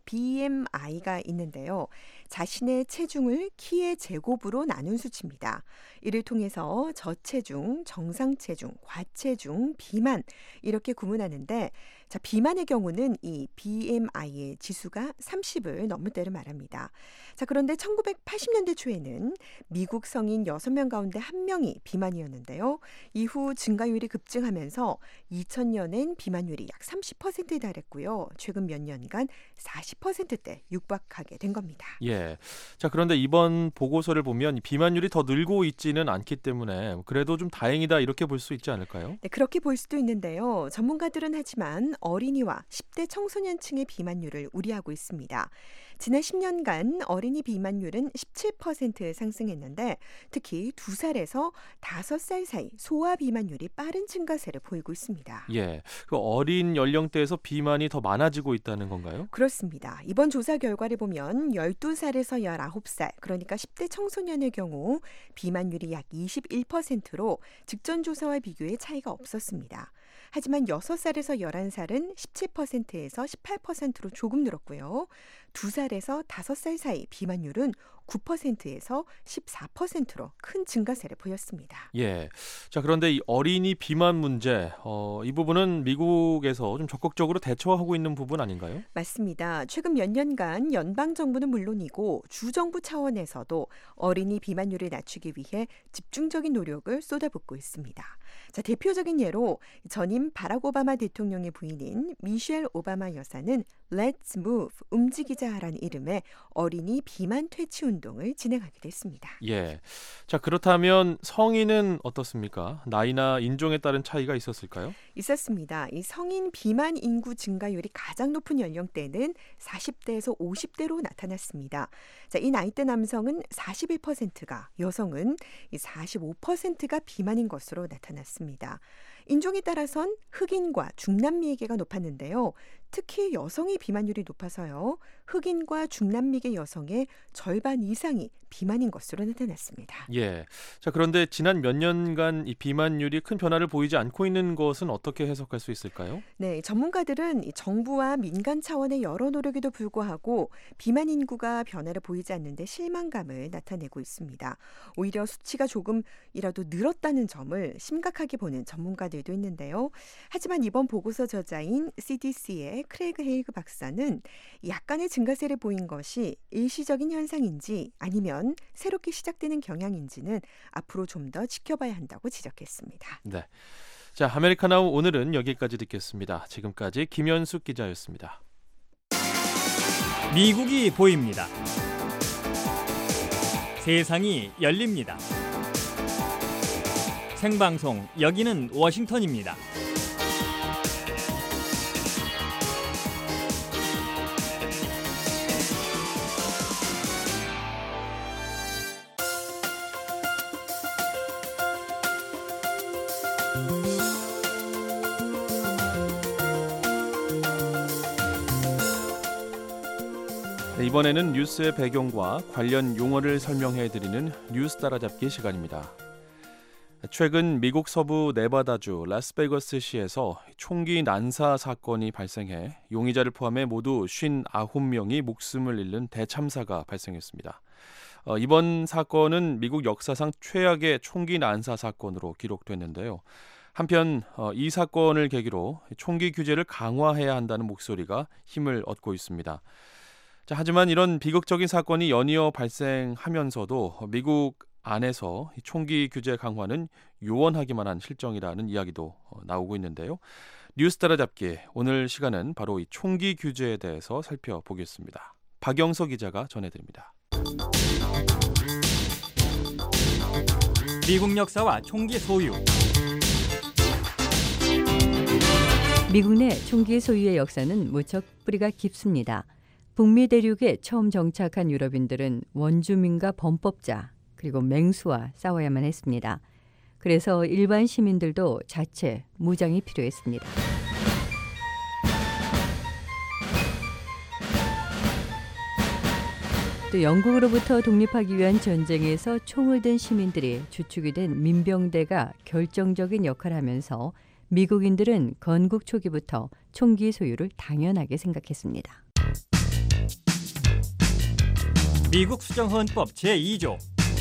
비엠아이가 있는데요. 자신의 체중을 키의 제곱으로 나눈 수치입니다. 이를 통해서 저체중, 정상체중, 과체중, 비만 이렇게 구분하는데 자, 비만의 경우는 이 비엠아이의 지수가 삼십을 넘을 때를 말합니다. 자, 그런데 천구백팔십 년대 초에는 미국 성인 여섯 명 가운데 한 명이 비만이었는데요. 이후 증가율이 급증하면서 이천 년엔 비만율이 약 삼십 퍼센트에 달했고요. 최근 몇 년간 사십 퍼센트대 육박하게 된 겁니다. 예. 자, 그런데 이번 보고서를 보면 비만율이 더 늘고 있지는 않기 때문에 그래도 좀 다행이다 이렇게 볼 수 있지 않을까요? 네, 그렇게 볼 수도 있는데요. 전문가들은 하지만 어린이와 십 대 청소년층의 비만율을 우려하고 있습니다. 지난 십 년간 어린이 비만율은 십칠 퍼센트 상승했는데 특히 두 살에서 다섯 살 사이 소아 비만율이 빠른 증가세를 보이고 있습니다. 예, 그 어린 연령대에서 비만이 더 많아지고 있다는 건가요? 그렇습니다. 이번 조사 결과를 보면 열두 살에서 열아홉 살, 그러니까 십 대 청소년의 경우 비만율이 약 이십일 퍼센트로 직전 조사와 비교해 차이가 없었습니다. 하지만 여섯 살에서 열한 살은 십칠 퍼센트에서 십팔 퍼센트로 조금 늘었고요. 두 살에서 다섯 살 사이 비만율은 구 퍼센트에서 십사 퍼센트로 큰 증가세를 보였습니다. 예. 자, 그런데 이 어린이 비만 문제, 어, 이 부분은 미국에서 좀 적극적으로 대처하고 있는 부분 아닌가요? 맞습니다. 최근 몇 년간 연방 정부는 물론이고 주정부 차원에서도 어린이 비만율을 낮추기 위해 집중적인 노력을 쏟아붓고 있습니다. 자, 대표적인 예로 전임 바락 오바마 대통령의 부인인 미셸 오바마 여사는 Let's Move, 움직이자라는 이름의 어린이 비만 퇴치 운동을 진행하기도 했습니다. 예. 자, 그렇다면 성인은 어떻습니까? 나이나 인종에 따른 차이가 있었을까요? 있었습니다. 이 성인 비만 인구 증가율이 가장 높은 연령대는 사십 대에서 오십 대로 나타났습니다. 자, 이 나이대 남성은 사십일 퍼센트가, 여성은 사십오 퍼센트가 비만인 것으로 나타났습니다. 인종에 따라선 흑인과 중남미계가 높았는데요. 특히 여성의 비만율이 높아서요. 흑인과 중남미계 여성의 절반 이상이 비만인 것으로 나타났습니다. 예. 자, 그런데 지난 몇 년간 이 비만율이 큰 변화를 보이지 않고 있는 것은 어떻게 해석할 수 있을까요? 네, 전문가들은 정부와 민간 차원의 여러 노력에도 불구하고 비만 인구가 변화를 보이지 않는데 실망감을 나타내고 있습니다. 오히려 수치가 조금이라도 늘었다는 점을 심각하게 보는 전문가들도 있는데요. 하지만 이번 보고서 저자인 씨디씨의 크레이그 헤이그 박사는 약간의 증가세를 보인 것이 일시적인 현상인지 아니면 새롭게 시작되는 경향인지는 앞으로 좀 더 지켜봐야 한다고 지적했습니다. 네. 자, 아메리카나우 오늘은 여기까지 듣겠습니다. 지금까지 김현숙 기자였습니다. 미국이 보입니다. 세상이 열립니다. 생방송 여기는 워싱턴입니다. 네, 이번에는 뉴스의 배경과 관련 용어를 설명해드리는 뉴스 따라잡기 시간입니다. 최근 미국 서부 네바다주 라스베거스시에서 총기 난사 사건이 발생해 용의자를 포함해 모두 오십구 명이 목숨을 잃는 대참사가 발생했습니다. 어, 이번 사건은 미국 역사상 최악의 총기 난사 사건으로 기록됐는데요. 한편 어, 이 사건을 계기로 총기 규제를 강화해야 한다는 목소리가 힘을 얻고 있습니다. 자, 하지만 이런 비극적인 사건이 연이어 발생하면서도 미국 안에서 총기 규제 강화는 요원하기만 한 실정이라는 이야기도 나오고 있는데요. 뉴스 따라잡기 오늘 시간은 바로 이 총기 규제에 대해서 살펴보겠습니다. 박영서 기자가 전해드립니다. 미국 역사와 총기 소유. 미국 내 총기 소유의 역사는 무척 뿌리가 깊습니다. 북미 대륙에 처음 정착한 유럽인들은 원주민과 범법자 그리고 맹수와 싸워야만 했습니다. 그래서 일반 시민들도 자체 무장이 필요했습니다. 또 영국으로부터 독립하기 위한 전쟁에서 총을 든 시민들이 주축이 된 민병대가 결정적인 역할을 하면서 미국인들은 건국 초기부터 총기 소유를 당연하게 생각했습니다. 미국 수정헌법 제이 조.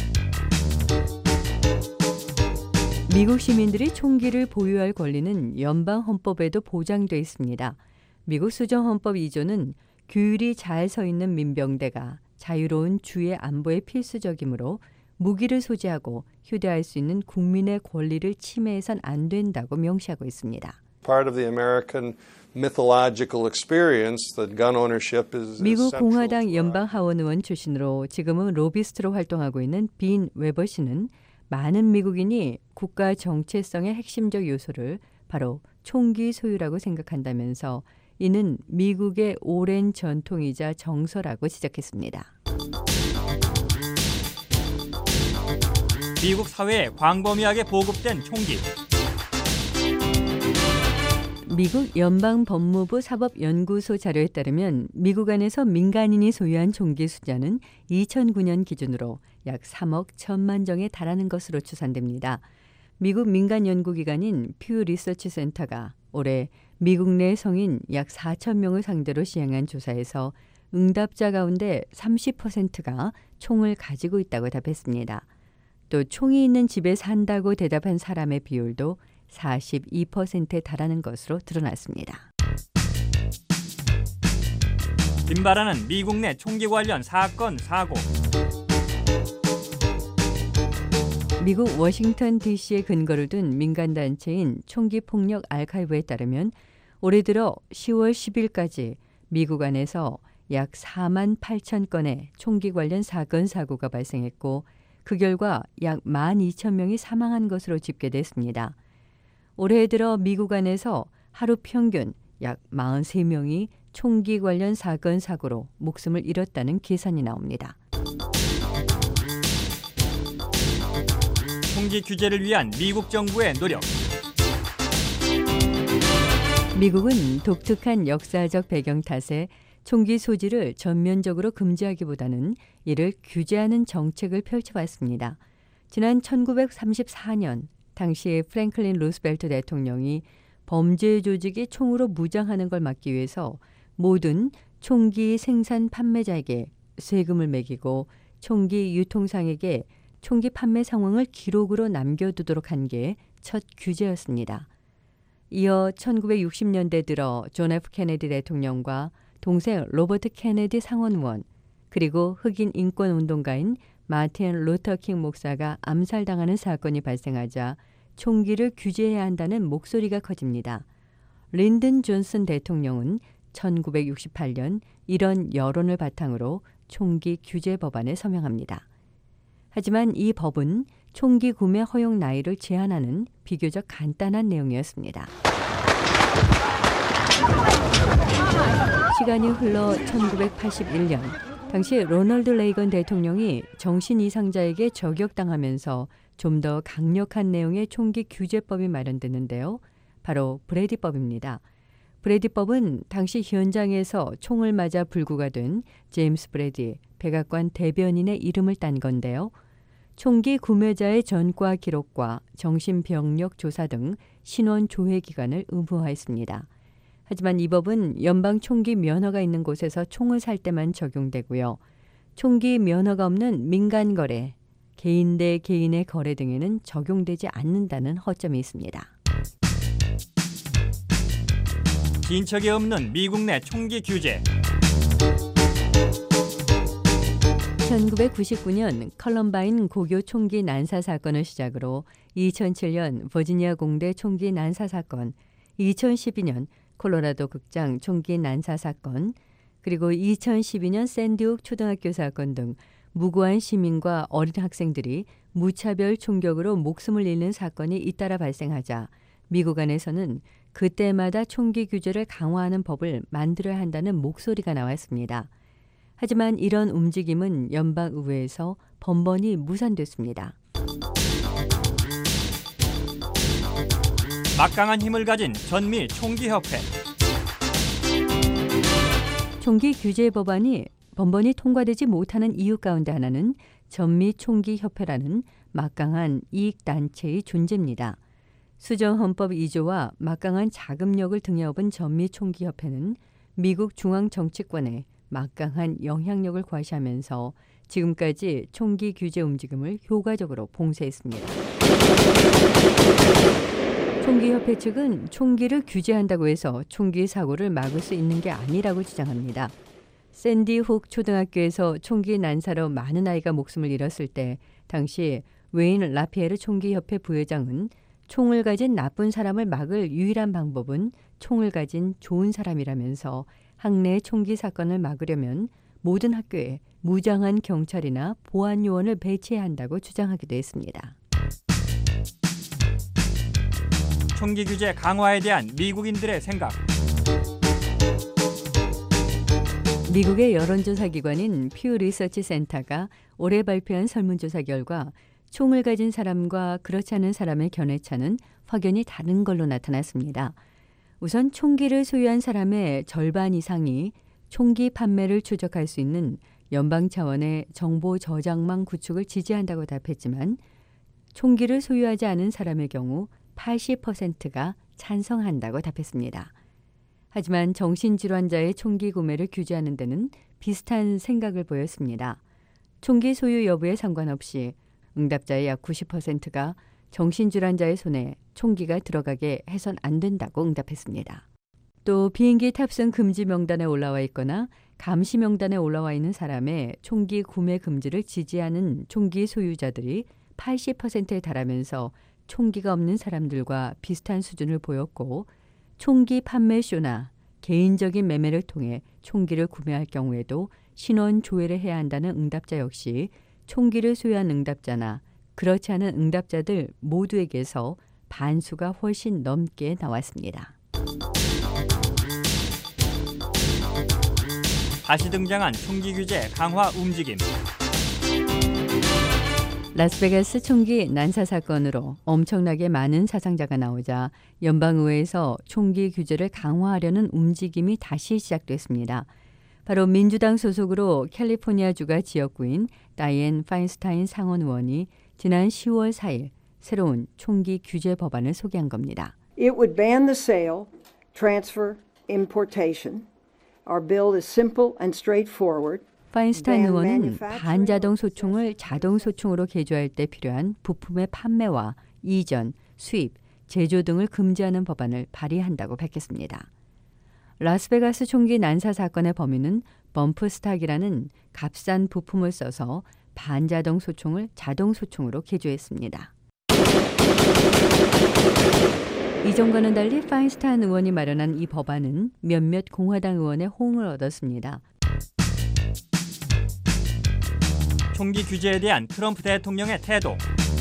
미국 시민들이 총기를 보유할 권리는 연방 헌법에도 보장돼 있습니다. 미국 수정헌법 이 조는 규율이 잘 서 있는 민병대가 자유로운 주의 안보에 필수적이므로 무기를 소지하고 휴대할 수 있는 국민의 권리를 침해해선 안 된다고 명시하고 있습니다. Part of the American mythological experience that gun ownership is 미국 공화당 연방 하원 의원 출신으로 지금은 로비스트로 활동하고 있는 빈 웨버 씨는 많은 미국인이 국가 정체성의 핵심적 요소를 바로 총기 소유라고 생각한다면서 이는 미국의 오랜 전통이자 정서라고 지적했습니다. 미국 사회에 광범위하게 보급된 총기. 미국 연방법무부 사법연구소 자료에 따르면 미국 안에서 민간인이 소유한 총기 숫자는 이천구 년 기준으로 약 삼억 천만 정에 달하는 것으로 추산됩니다. 미국 민간 연구기관인 퓨 리서치 센터가 올해 미국 내 성인 약 사천 명을 상대로 시행한 조사에서 응답자 가운데 삼십 퍼센트가 총을 가지고 있다고 답했습니다. 또 총이 있는 집에 산다고 대답한 사람의 비율도 사십이 퍼센트에 달하는 것으로 드러났습니다. 빈발하는 미국 내 총기 관련 사건, 사고. 미국 워싱턴 디씨에 근거를 둔 민간단체인 총기폭력 아카이브에 따르면 올해 들어 시월 십일까지 미국 안에서 약 사만 팔천 건의 총기 관련 사건, 사고가 발생했고 그 결과 약 만 이천 명이 사망한 것으로 집계됐습니다. 올해 들어 미국 안에서 하루 평균 약 사십삼 명이 총기 관련 사건, 사고로 목숨을 잃었다는 계산이 나옵니다. 총기 규제를 위한 미국 정부의 노력. 미국은 독특한 역사적 배경 탓에 총기 소지를 전면적으로 금지하기보다는 이를 규제하는 정책을 펼쳐왔습니다. 지난 천구백삼십사 년 당시 프랭클린 루스벨트 대통령이 범죄 조직이 총으로 무장하는 걸 막기 위해서 모든 총기 생산 판매자에게 세금을 매기고 총기 유통상에게 총기 판매 상황을 기록으로 남겨두도록 한 게 첫 규제였습니다. 이어 천구백육십 년대 들어 존 에프 케네디 대통령과 동생 로버트 케네디 상원의원 그리고 흑인 인권운동가인 마틴 루터 킹 목사가 암살당하는 사건이 발생하자 총기를 규제해야 한다는 목소리가 커집니다. 린든 존슨 대통령은 천구백육십팔 년 이런 여론을 바탕으로 총기 규제 법안에 서명합니다. 하지만 이 법은 총기 구매 허용 나이를 제한하는 비교적 간단한 내용이었습니다. 시간이 흘러 천구백팔십일 년 당시 로널드 레이건 대통령이 정신 이상자에게 저격당하면서 좀 더 강력한 내용의 총기 규제법이 마련됐는데요. 바로 브래디법입니다. 브래디법은 당시 현장에서 총을 맞아 불구가 된 제임스 브래디 백악관 대변인의 이름을 딴 건데요. 총기 구매자의 전과 기록과 정신병력 조사 등 신원 조회 기간을 의무화했습니다. 하지만 이 법은 연방 총기 면허가 있는 곳에서 총을 살 때만 적용되고요. 총기 면허가 없는 민간 거래, 개인 대 개인의 거래 등에는 적용되지 않는다는 허점이 있습니다. 진척이 없는 미국 내 총기 규제. 천구백구십구 년 컬럼바인 고교 총기 난사 사건을 시작으로 이천칠 년 버지니아 공대 총기 난사 사건, 이천십이 년 콜로라도 극장 총기 난사 사건, 그리고 이천십이 년 샌디옥 초등학교 사건 등 무고한 시민과 어린 학생들이 무차별 총격으로 목숨을 잃는 사건이 잇따라 발생하자 미국 안에서는 그때마다 총기 규제를 강화하는 법을 만들어야 한다는 목소리가 나왔습니다. 하지만 이런 움직임은 연방의회에서 번번이 무산됐습니다. 막강한 힘을 가진 전미 총기협회. 총기 규제 법안이 번번이 통과되지 못하는 이유 가운데 하나는 전미 총기협회라는 막강한 이익단체의 존재입니다. 수정헌법 이 조와 막강한 자금력을 등에 업은 전미총기협회는 미국 중앙정치권에 막강한 영향력을 과시하면서 지금까지 총기 규제 움직임을 효과적으로 봉쇄했습니다. 총기협회 측은 총기를 규제한다고 해서 총기 사고를 막을 수 있는 게 아니라고 주장합니다. 샌디 훅 초등학교에서 총기 난사로 많은 아이가 목숨을 잃었을 때 당시 웨인 라피에르 총기협회 부회장은 총을 가진 나쁜 사람을 막을 유일한 방법은 총을 가진 좋은 사람이라면서 학내 총기 사건을 막으려면 모든 학교에 무장한 경찰이나 보안 요원을 배치해야 한다고 주장하기도 했습니다. 총기 규제 강화에 대한 미국인들의 생각. 미국의 여론조사 기관인 퓨 리서치 센터가 올해 발표한 설문조사 결과 총을 가진 사람과 그렇지 않은 사람의 견해차는 확연히 다른 걸로 나타났습니다. 우선 총기를 소유한 사람의 절반 이상이 총기 판매를 추적할 수 있는 연방 차원의 정보 저장망 구축을 지지한다고 답했지만 총기를 소유하지 않은 사람의 경우 팔십 퍼센트가 찬성한다고 답했습니다. 하지만 정신질환자의 총기 구매를 규제하는 데는 비슷한 생각을 보였습니다. 총기 소유 여부에 상관없이 응답자의 약 구십 퍼센트가 정신질환자의 손에 총기가 들어가게 해선 안 된다고 응답했습니다. 또 비행기 탑승 금지 명단에 올라와 있거나 감시 명단에 올라와 있는 사람의 총기 구매 금지를 지지하는 총기 소유자들이 팔십 퍼센트에 달하면서 총기가 없는 사람들과 비슷한 수준을 보였고 총기 판매쇼나 개인적인 매매를 통해 총기를 구매할 경우에도 신원 조회를 해야 한다는 응답자 역시 총기를 소유한 응답자나 그렇지 않은 응답자들 모두에게서 반수가 훨씬 넘게 나왔습니다. 다시 등장한 총기 규제 강화 움직임. 라스베가스 총기 난사 사건으로 엄청나게 많은 사상자가 나오자 연방의회에서 총기 규제를 강화하려는 움직임이 다시 시작됐습니다. 바로 민주당 소속으로 캘리포니아주가 지역구인 다이앤 파인스타인 상원 의원이 지난 시월 사일 새로운 총기 규제 법안을 소개한 겁니다. It would ban the sale, transfer, importation. Our bill is simple and straightforward. 파인스타인 의원은 반자동 소총을 자동 소총으로 개조할 때 필요한 부품의 판매와 이전, 수입, 제조 등을 금지하는 법안을 발의한다고 밝혔습니다. 라스베가스 총기 난사 사건의 범인은 범프스탁이라는 값싼 부품을 써서 반자동 소총을 자동 소총으로 개조했습니다. 이전과는 달리 파인스타인 의원이 마련한 이 법안은 몇몇 공화당 의원의 호응을 얻었습니다. 총기 규제에 대한 트럼프 대통령의 태도.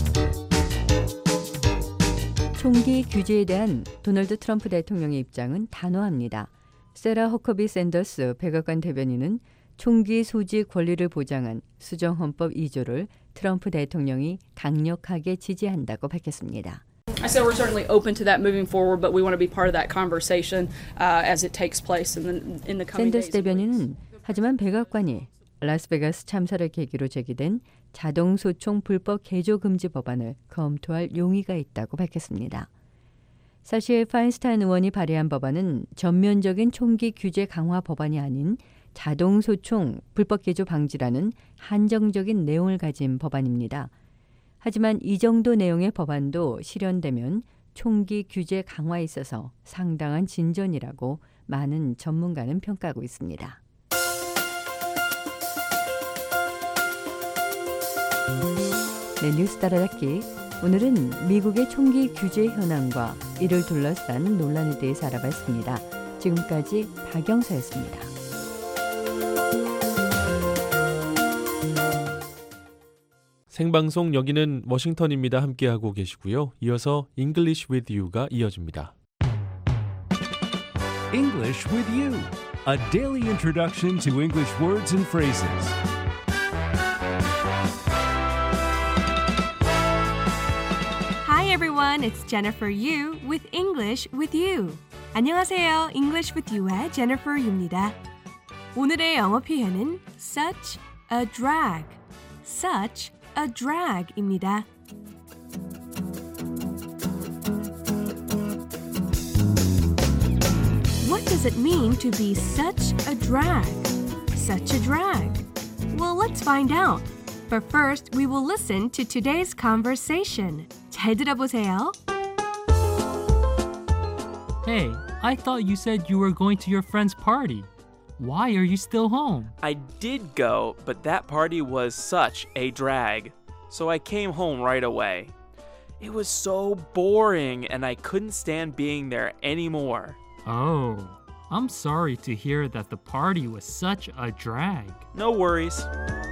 총기 규제에 대한 도널드 트럼프 대통령의 입장은 단호합니다. 세라 허커비 샌더스 백악관 대변인은 총기 소지 권리를 보장한 수정헌법 이 조를 트럼프 대통령이 강력하게 지지한다고 밝혔습니다. I said we're certainly open to that moving forward, but we want to be part of that conversation uh, as it takes place in the, in the coming days. 샌더스 대변인은 하지만 백악관이 라스베가스 참사를 계기로 제기된 자동소총 불법 개조 금지 법안을 검토할 용의가 있다고 밝혔습니다. 사실 파인스타인 의원이 발의한 법안은 전면적인 총기 규제 강화 법안이 아닌 자동소총 불법 개조 방지라는 한정적인 내용을 가진 법안입니다. 하지만 이 정도 내용의 법안도 실현되면 총기 규제 강화에 있어서 상당한 진전이라고 많은 전문가는 평가하고 있습니다. 네, 뉴스 따라잡기. 오늘은 미국의 총기 규제 현황과 이를 둘러싼 논란에 대해서 알아봤습니다. 지금까지 박영서였습니다. 생방송 여기는 워싱턴입니다. 함께하고 계시고요. 이어서 English with You가 이어집니다. English with You, a daily introduction to English words and phrases. Hi everyone, it's Jennifer Yu with English with You. 안녕하세요, English with You의 Jennifer Yu입니다. 오늘의 영어 표현은 such a drag, such a drag입니다. What does it mean to be such a drag? Such a drag? Well, let's find out. But first, we will listen to today's conversation. 잘 들어보세요. Hey, I thought you said you were going to your friend's party. Why are you still home? I did go, but that party was such a drag. So I came home right away. It was so boring and I couldn't stand being there anymore. Oh, I'm sorry to hear that the party was such a drag. No worries.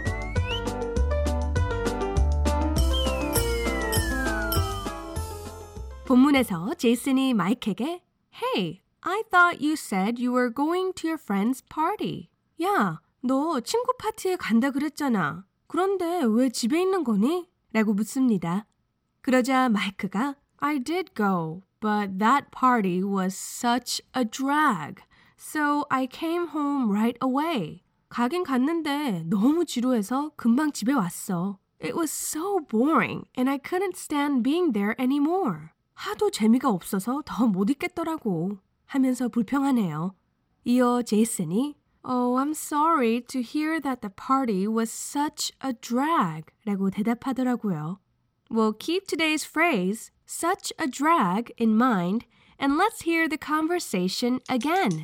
본문에서 제이슨이 마이크에게 Hey, I thought you said you were going to your friend's party. 야, 너 친구 파티에 간다 그랬잖아. 그런데 왜 집에 있는 거니? 라고 묻습니다. 그러자 마이크가 I did go, but that party was such a drag. So I came home right away. 가긴 갔는데 너무 지루해서 금방 집에 왔어. It was so boring and I couldn't stand being there anymore. 하도 재미가 없어서 더 못 있겠더라고 하면서 불평하네요. 이어 제이슨이 Oh, I'm sorry to hear that the party was such a drag 라고 대답하더라고요. We'll keep today's phrase, such a drag, in mind and let's hear the conversation again.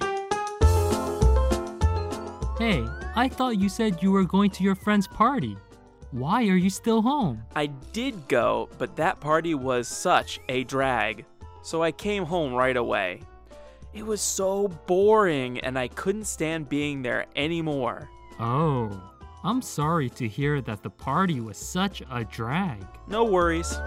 Hey, I thought you said you were going to your friend's party. Why are you still home? I did go, but that party was such a drag. So I came home right away. It was so boring and I couldn't stand being there anymore. Oh, I'm sorry to hear that the party was such a drag. No worries.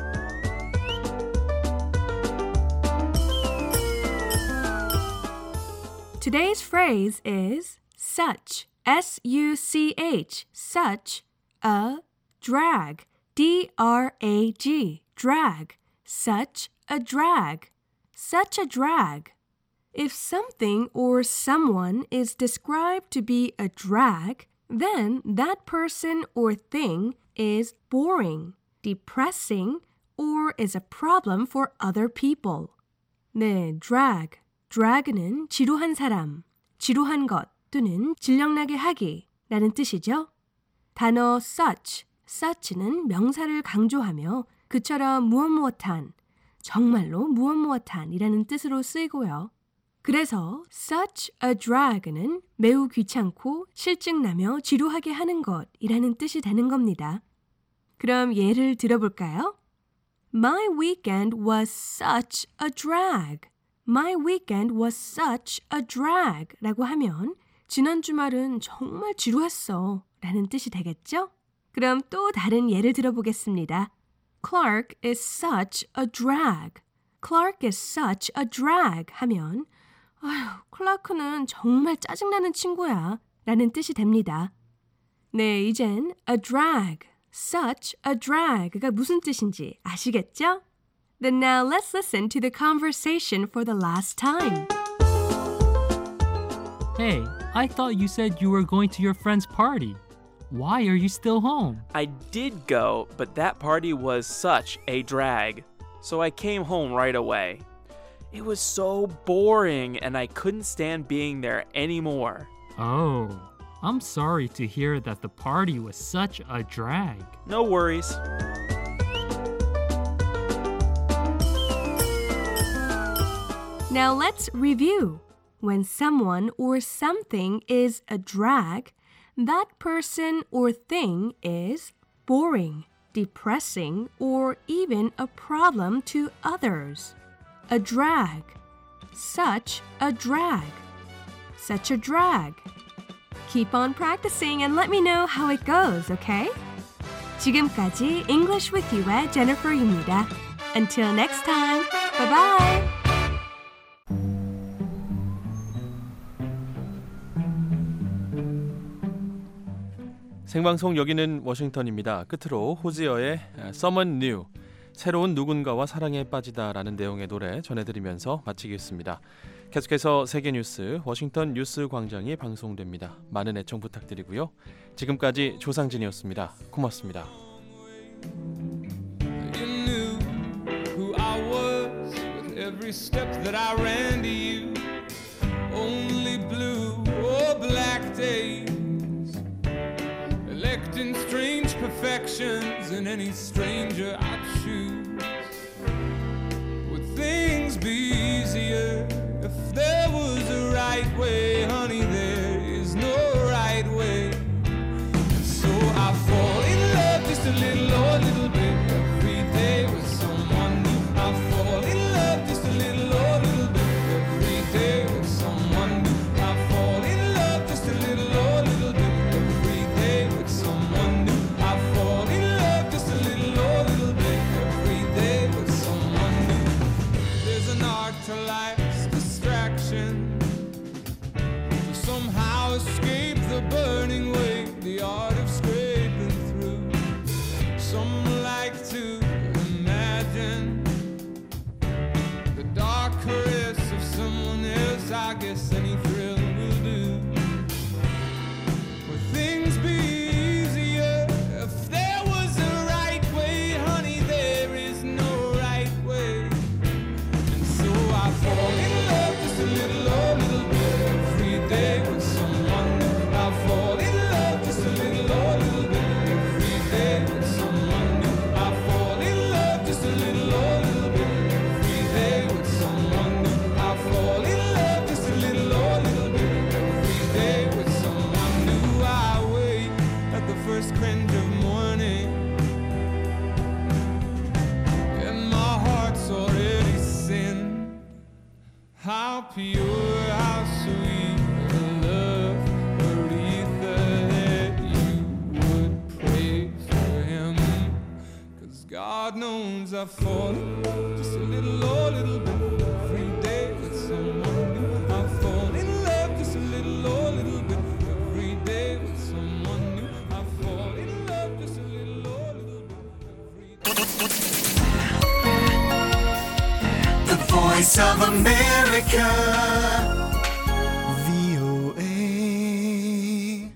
Today's phrase is such, S U C H, such a drag, D R A G, drag, such a drag, such a drag. If something or someone is described to be a drag, then that person or thing is boring, depressing, or is a problem for other people. 네, drag. drag는 지루한 사람, 지루한 것 또는 질력나게 하기 라는 뜻이죠. 단어 such, such는 명사를 강조하며 그처럼 무엇무엇한, 정말로 무엇무엇한 이라는 뜻으로 쓰이고요. 그래서 such a drag는 매우 귀찮고 실증나며 지루하게 하는 것이라는 뜻이 되는 겁니다. 그럼 예를 들어볼까요? My weekend was such a drag. My weekend was such a drag 라고 하면 지난 주말은 정말 지루했어 라는 뜻이 되겠죠? 그럼 또 다른 예를 들어보겠습니다. Clark is such a drag. Clark is such a drag 하면 아휴, 클라크는 정말 짜증나는 친구야 라는 뜻이 됩니다. 네, 이젠 a drag, such a drag가 무슨 뜻인지 아시겠죠? Then now let's listen to the conversation for the last time. Hey, I thought you said you were going to your friend's party. Why are you still home? I did go, but that party was such a drag. So I came home right away. It was so boring and I couldn't stand being there anymore. Oh, I'm sorry to hear that the party was such a drag. No worries. Now let's review. When someone or something is a drag, that person or thing is boring, depressing, or even a problem to others. A drag. Such a drag. Such a drag. Keep on practicing and let me know how it goes, okay? 지금까지 English with You의 Jennifer입니다. Until next time, bye-bye! 생방송 여기는 워싱턴입니다. 끝으로 호지어의 Someone New, 새로운 누군가와 사랑에 빠지다라는 내용의 노래 전해드리면서 마치겠습니다. 계속해서 세계 뉴스 워싱턴 뉴스 광장이 방송됩니다. 많은 애청 부탁드리고요. 지금까지 조상진이었습니다. 고맙습니다. You knew who I was with every step that I ran to you. Only blue or black days, electing strange perfections in any stranger I choose. Would things be easier if there was a right way? Honey, there is no right way. And so I fall in love just a little or a little bit every day with someone new. I fall in love just a little or a little bit every day with someone new. I fall in love just a little or a little bit every day with someone new. I fall in love just a little or a little bit every day with someone new. There's an art to life's distraction, to somehow escape the burning weight, the art of scraping through. Some like to imagine the dark caress of someone else. I guess any thrill will do. Would things be easier if there was a right way? Honey, there is no right way. And so I fall in love just a little or a little bit every day with someone new. I fall in love just a little or a little bit every day with someone new. I fall in love just a little or a little bit every day with someone new. I fall in love just a little or a little bit every day with someone new. I wait at the first cringe of morning, and my heart's already sin. How pure, how sweet the love, Aretha, that you would pray for him. Cause God knows I fall in love just a little or a little bit every day with someone new. I fall in love just a little or a little bit every day with someone new. I fall in love just a little or a little bit every day. The voice of America, V O A.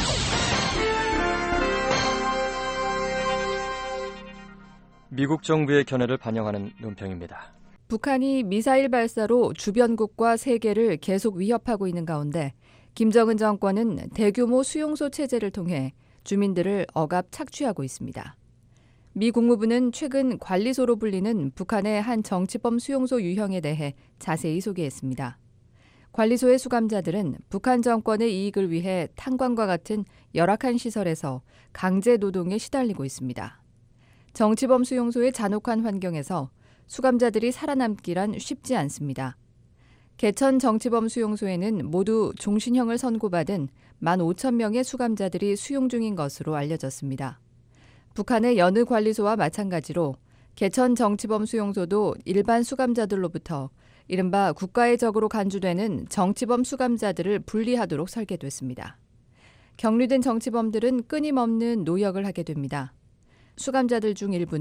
미국 정부의 견해를 반영하는 논평입니다. 북한이 미사일 발사로 주변국과 세계를 계속 위협하고 있는 가운데 김정은 정권은 대규모 수용소 체제를 통해 주민들을 억압 착취하고 있습니다. 미 국무부는 최근 관리소로 불리는 북한의 한 정치범 수용소 유형에 대해 자세히 소개했습니다. 관리소의 수감자들은 북한 정권의 이익을 위해 탄광과 같은 열악한 시설에서 강제 노동에 시달리고 있습니다. 정치범 수용소의 잔혹한 환경에서 수감자들이 살아남기란 쉽지 않습니다. 개천 정치범 수용소에는 모두 종신형을 선고받은 만 오천 명의 수감자들이 수용 중인 것으로 알려졌습니다. 북한의 여느 관리소와 마찬가지로 개천 정치범 수용소도 일반 수감자들로부터 이른바 국가의 적으로 간주되는 정치범 수감자들을 분리하도록 설계됐습니다. 격리된 정치범들은 끊임없는 노역을 하게 됩니다. 수감자들 중 일부는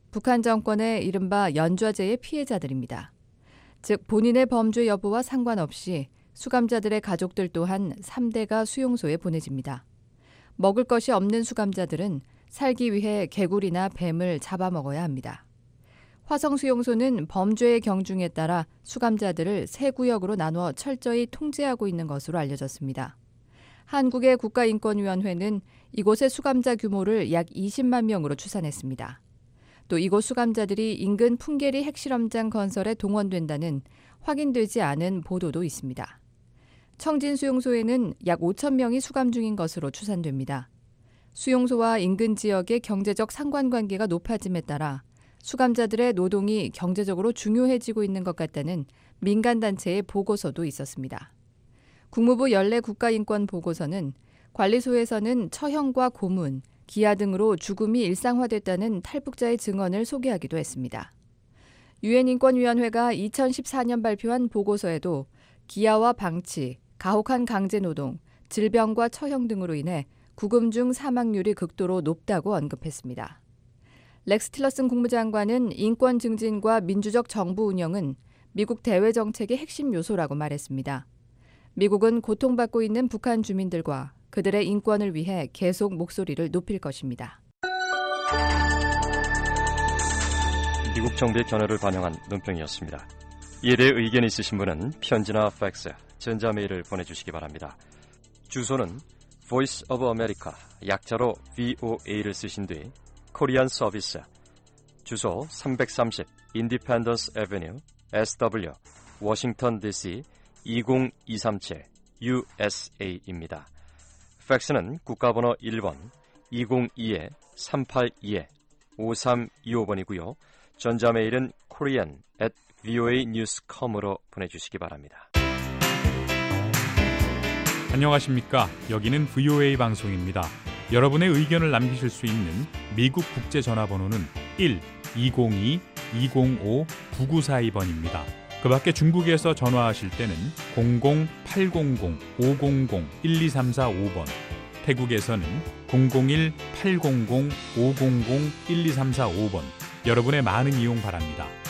북한 정권의 이른바 연좌제의 피해자들입니다. 즉 본인의 범죄 여부와 상관없이 수감자들의 가족들 또한 삼 대가 수용소에 보내집니다. 먹을 것이 없는 수감자들은 살기 위해 개구리나 뱀을 잡아먹어야 합니다. 화성수용소는 범죄의 경중에 따라 수감자들을 세 구역으로 나누어 철저히 통제하고 있는 것으로 알려졌습니다. 한국의 국가인권위원회는 이곳의 수감자 규모를 약 이십만 명으로 추산했습니다. 또 이곳 수감자들이 인근 풍계리 핵실험장 건설에 동원된다는 확인되지 않은 보도도 있습니다. 청진수용소에는 약 오천 명이 수감 중인 것으로 추산됩니다. 수용소와 인근 지역의 경제적 상관관계가 높아짐에 따라 수감자들의 노동이 경제적으로 중요해지고 있는 것 같다는 민간단체의 보고서도 있었습니다. 국무부 연례 국가인권보고서는 관리소에서는 처형과 고문, 기아 등으로 죽음이 일상화됐다는 탈북자의 증언을 소개하기도 했습니다. 유엔 인권위원회가 이천십사 년 발표한 보고서에도 기아와 방치, 가혹한 강제노동, 질병과 처형 등으로 인해 구금 중 사망률이 극도로 높다고 언급했습니다. 렉스 틸러슨 국무장관은 인권 증진과 민주적 정부 운영은 미국 대외 정책의 핵심 요소라고 말했습니다. 미국은 고통받고 있는 북한 주민들과 그들의 인권을 위해 계속 목소리를 높일 것입니다. 미국 정부의 견해를 반영한 논평이었습니다. 이에 대해 의견이 있으신 분은 편지나 팩스, 전자메일을 보내주시기 바랍니다. 주소는 Voice of America, 약자로 브이오에이를 쓰신 뒤 코리안 서비스, 주소 삼백삼십 Independence Avenue, 에스더블유, 워싱턴 디씨 이공이삼칠 유에스에이입니다. 팩스는 국가번호 일 번 이공이 삼팔이 오삼이오 번이고요. 전자메일은 korean at voanews dot com으로 보내주시기 바랍니다. 안녕하십니까. 여기는 브이오에이 방송입니다. 여러분의 의견을 남기실 수 있는 미국 국제전화번호는 일 이공이 이공오 구구사이 번입니다. 그 밖에 중국에서 전화하실 때는 공공 팔공공 오공공 일이삼사오 번, 태국에서는 공공일 팔공공 오공공 일이삼사오 번, 여러분의 많은 이용 바랍니다.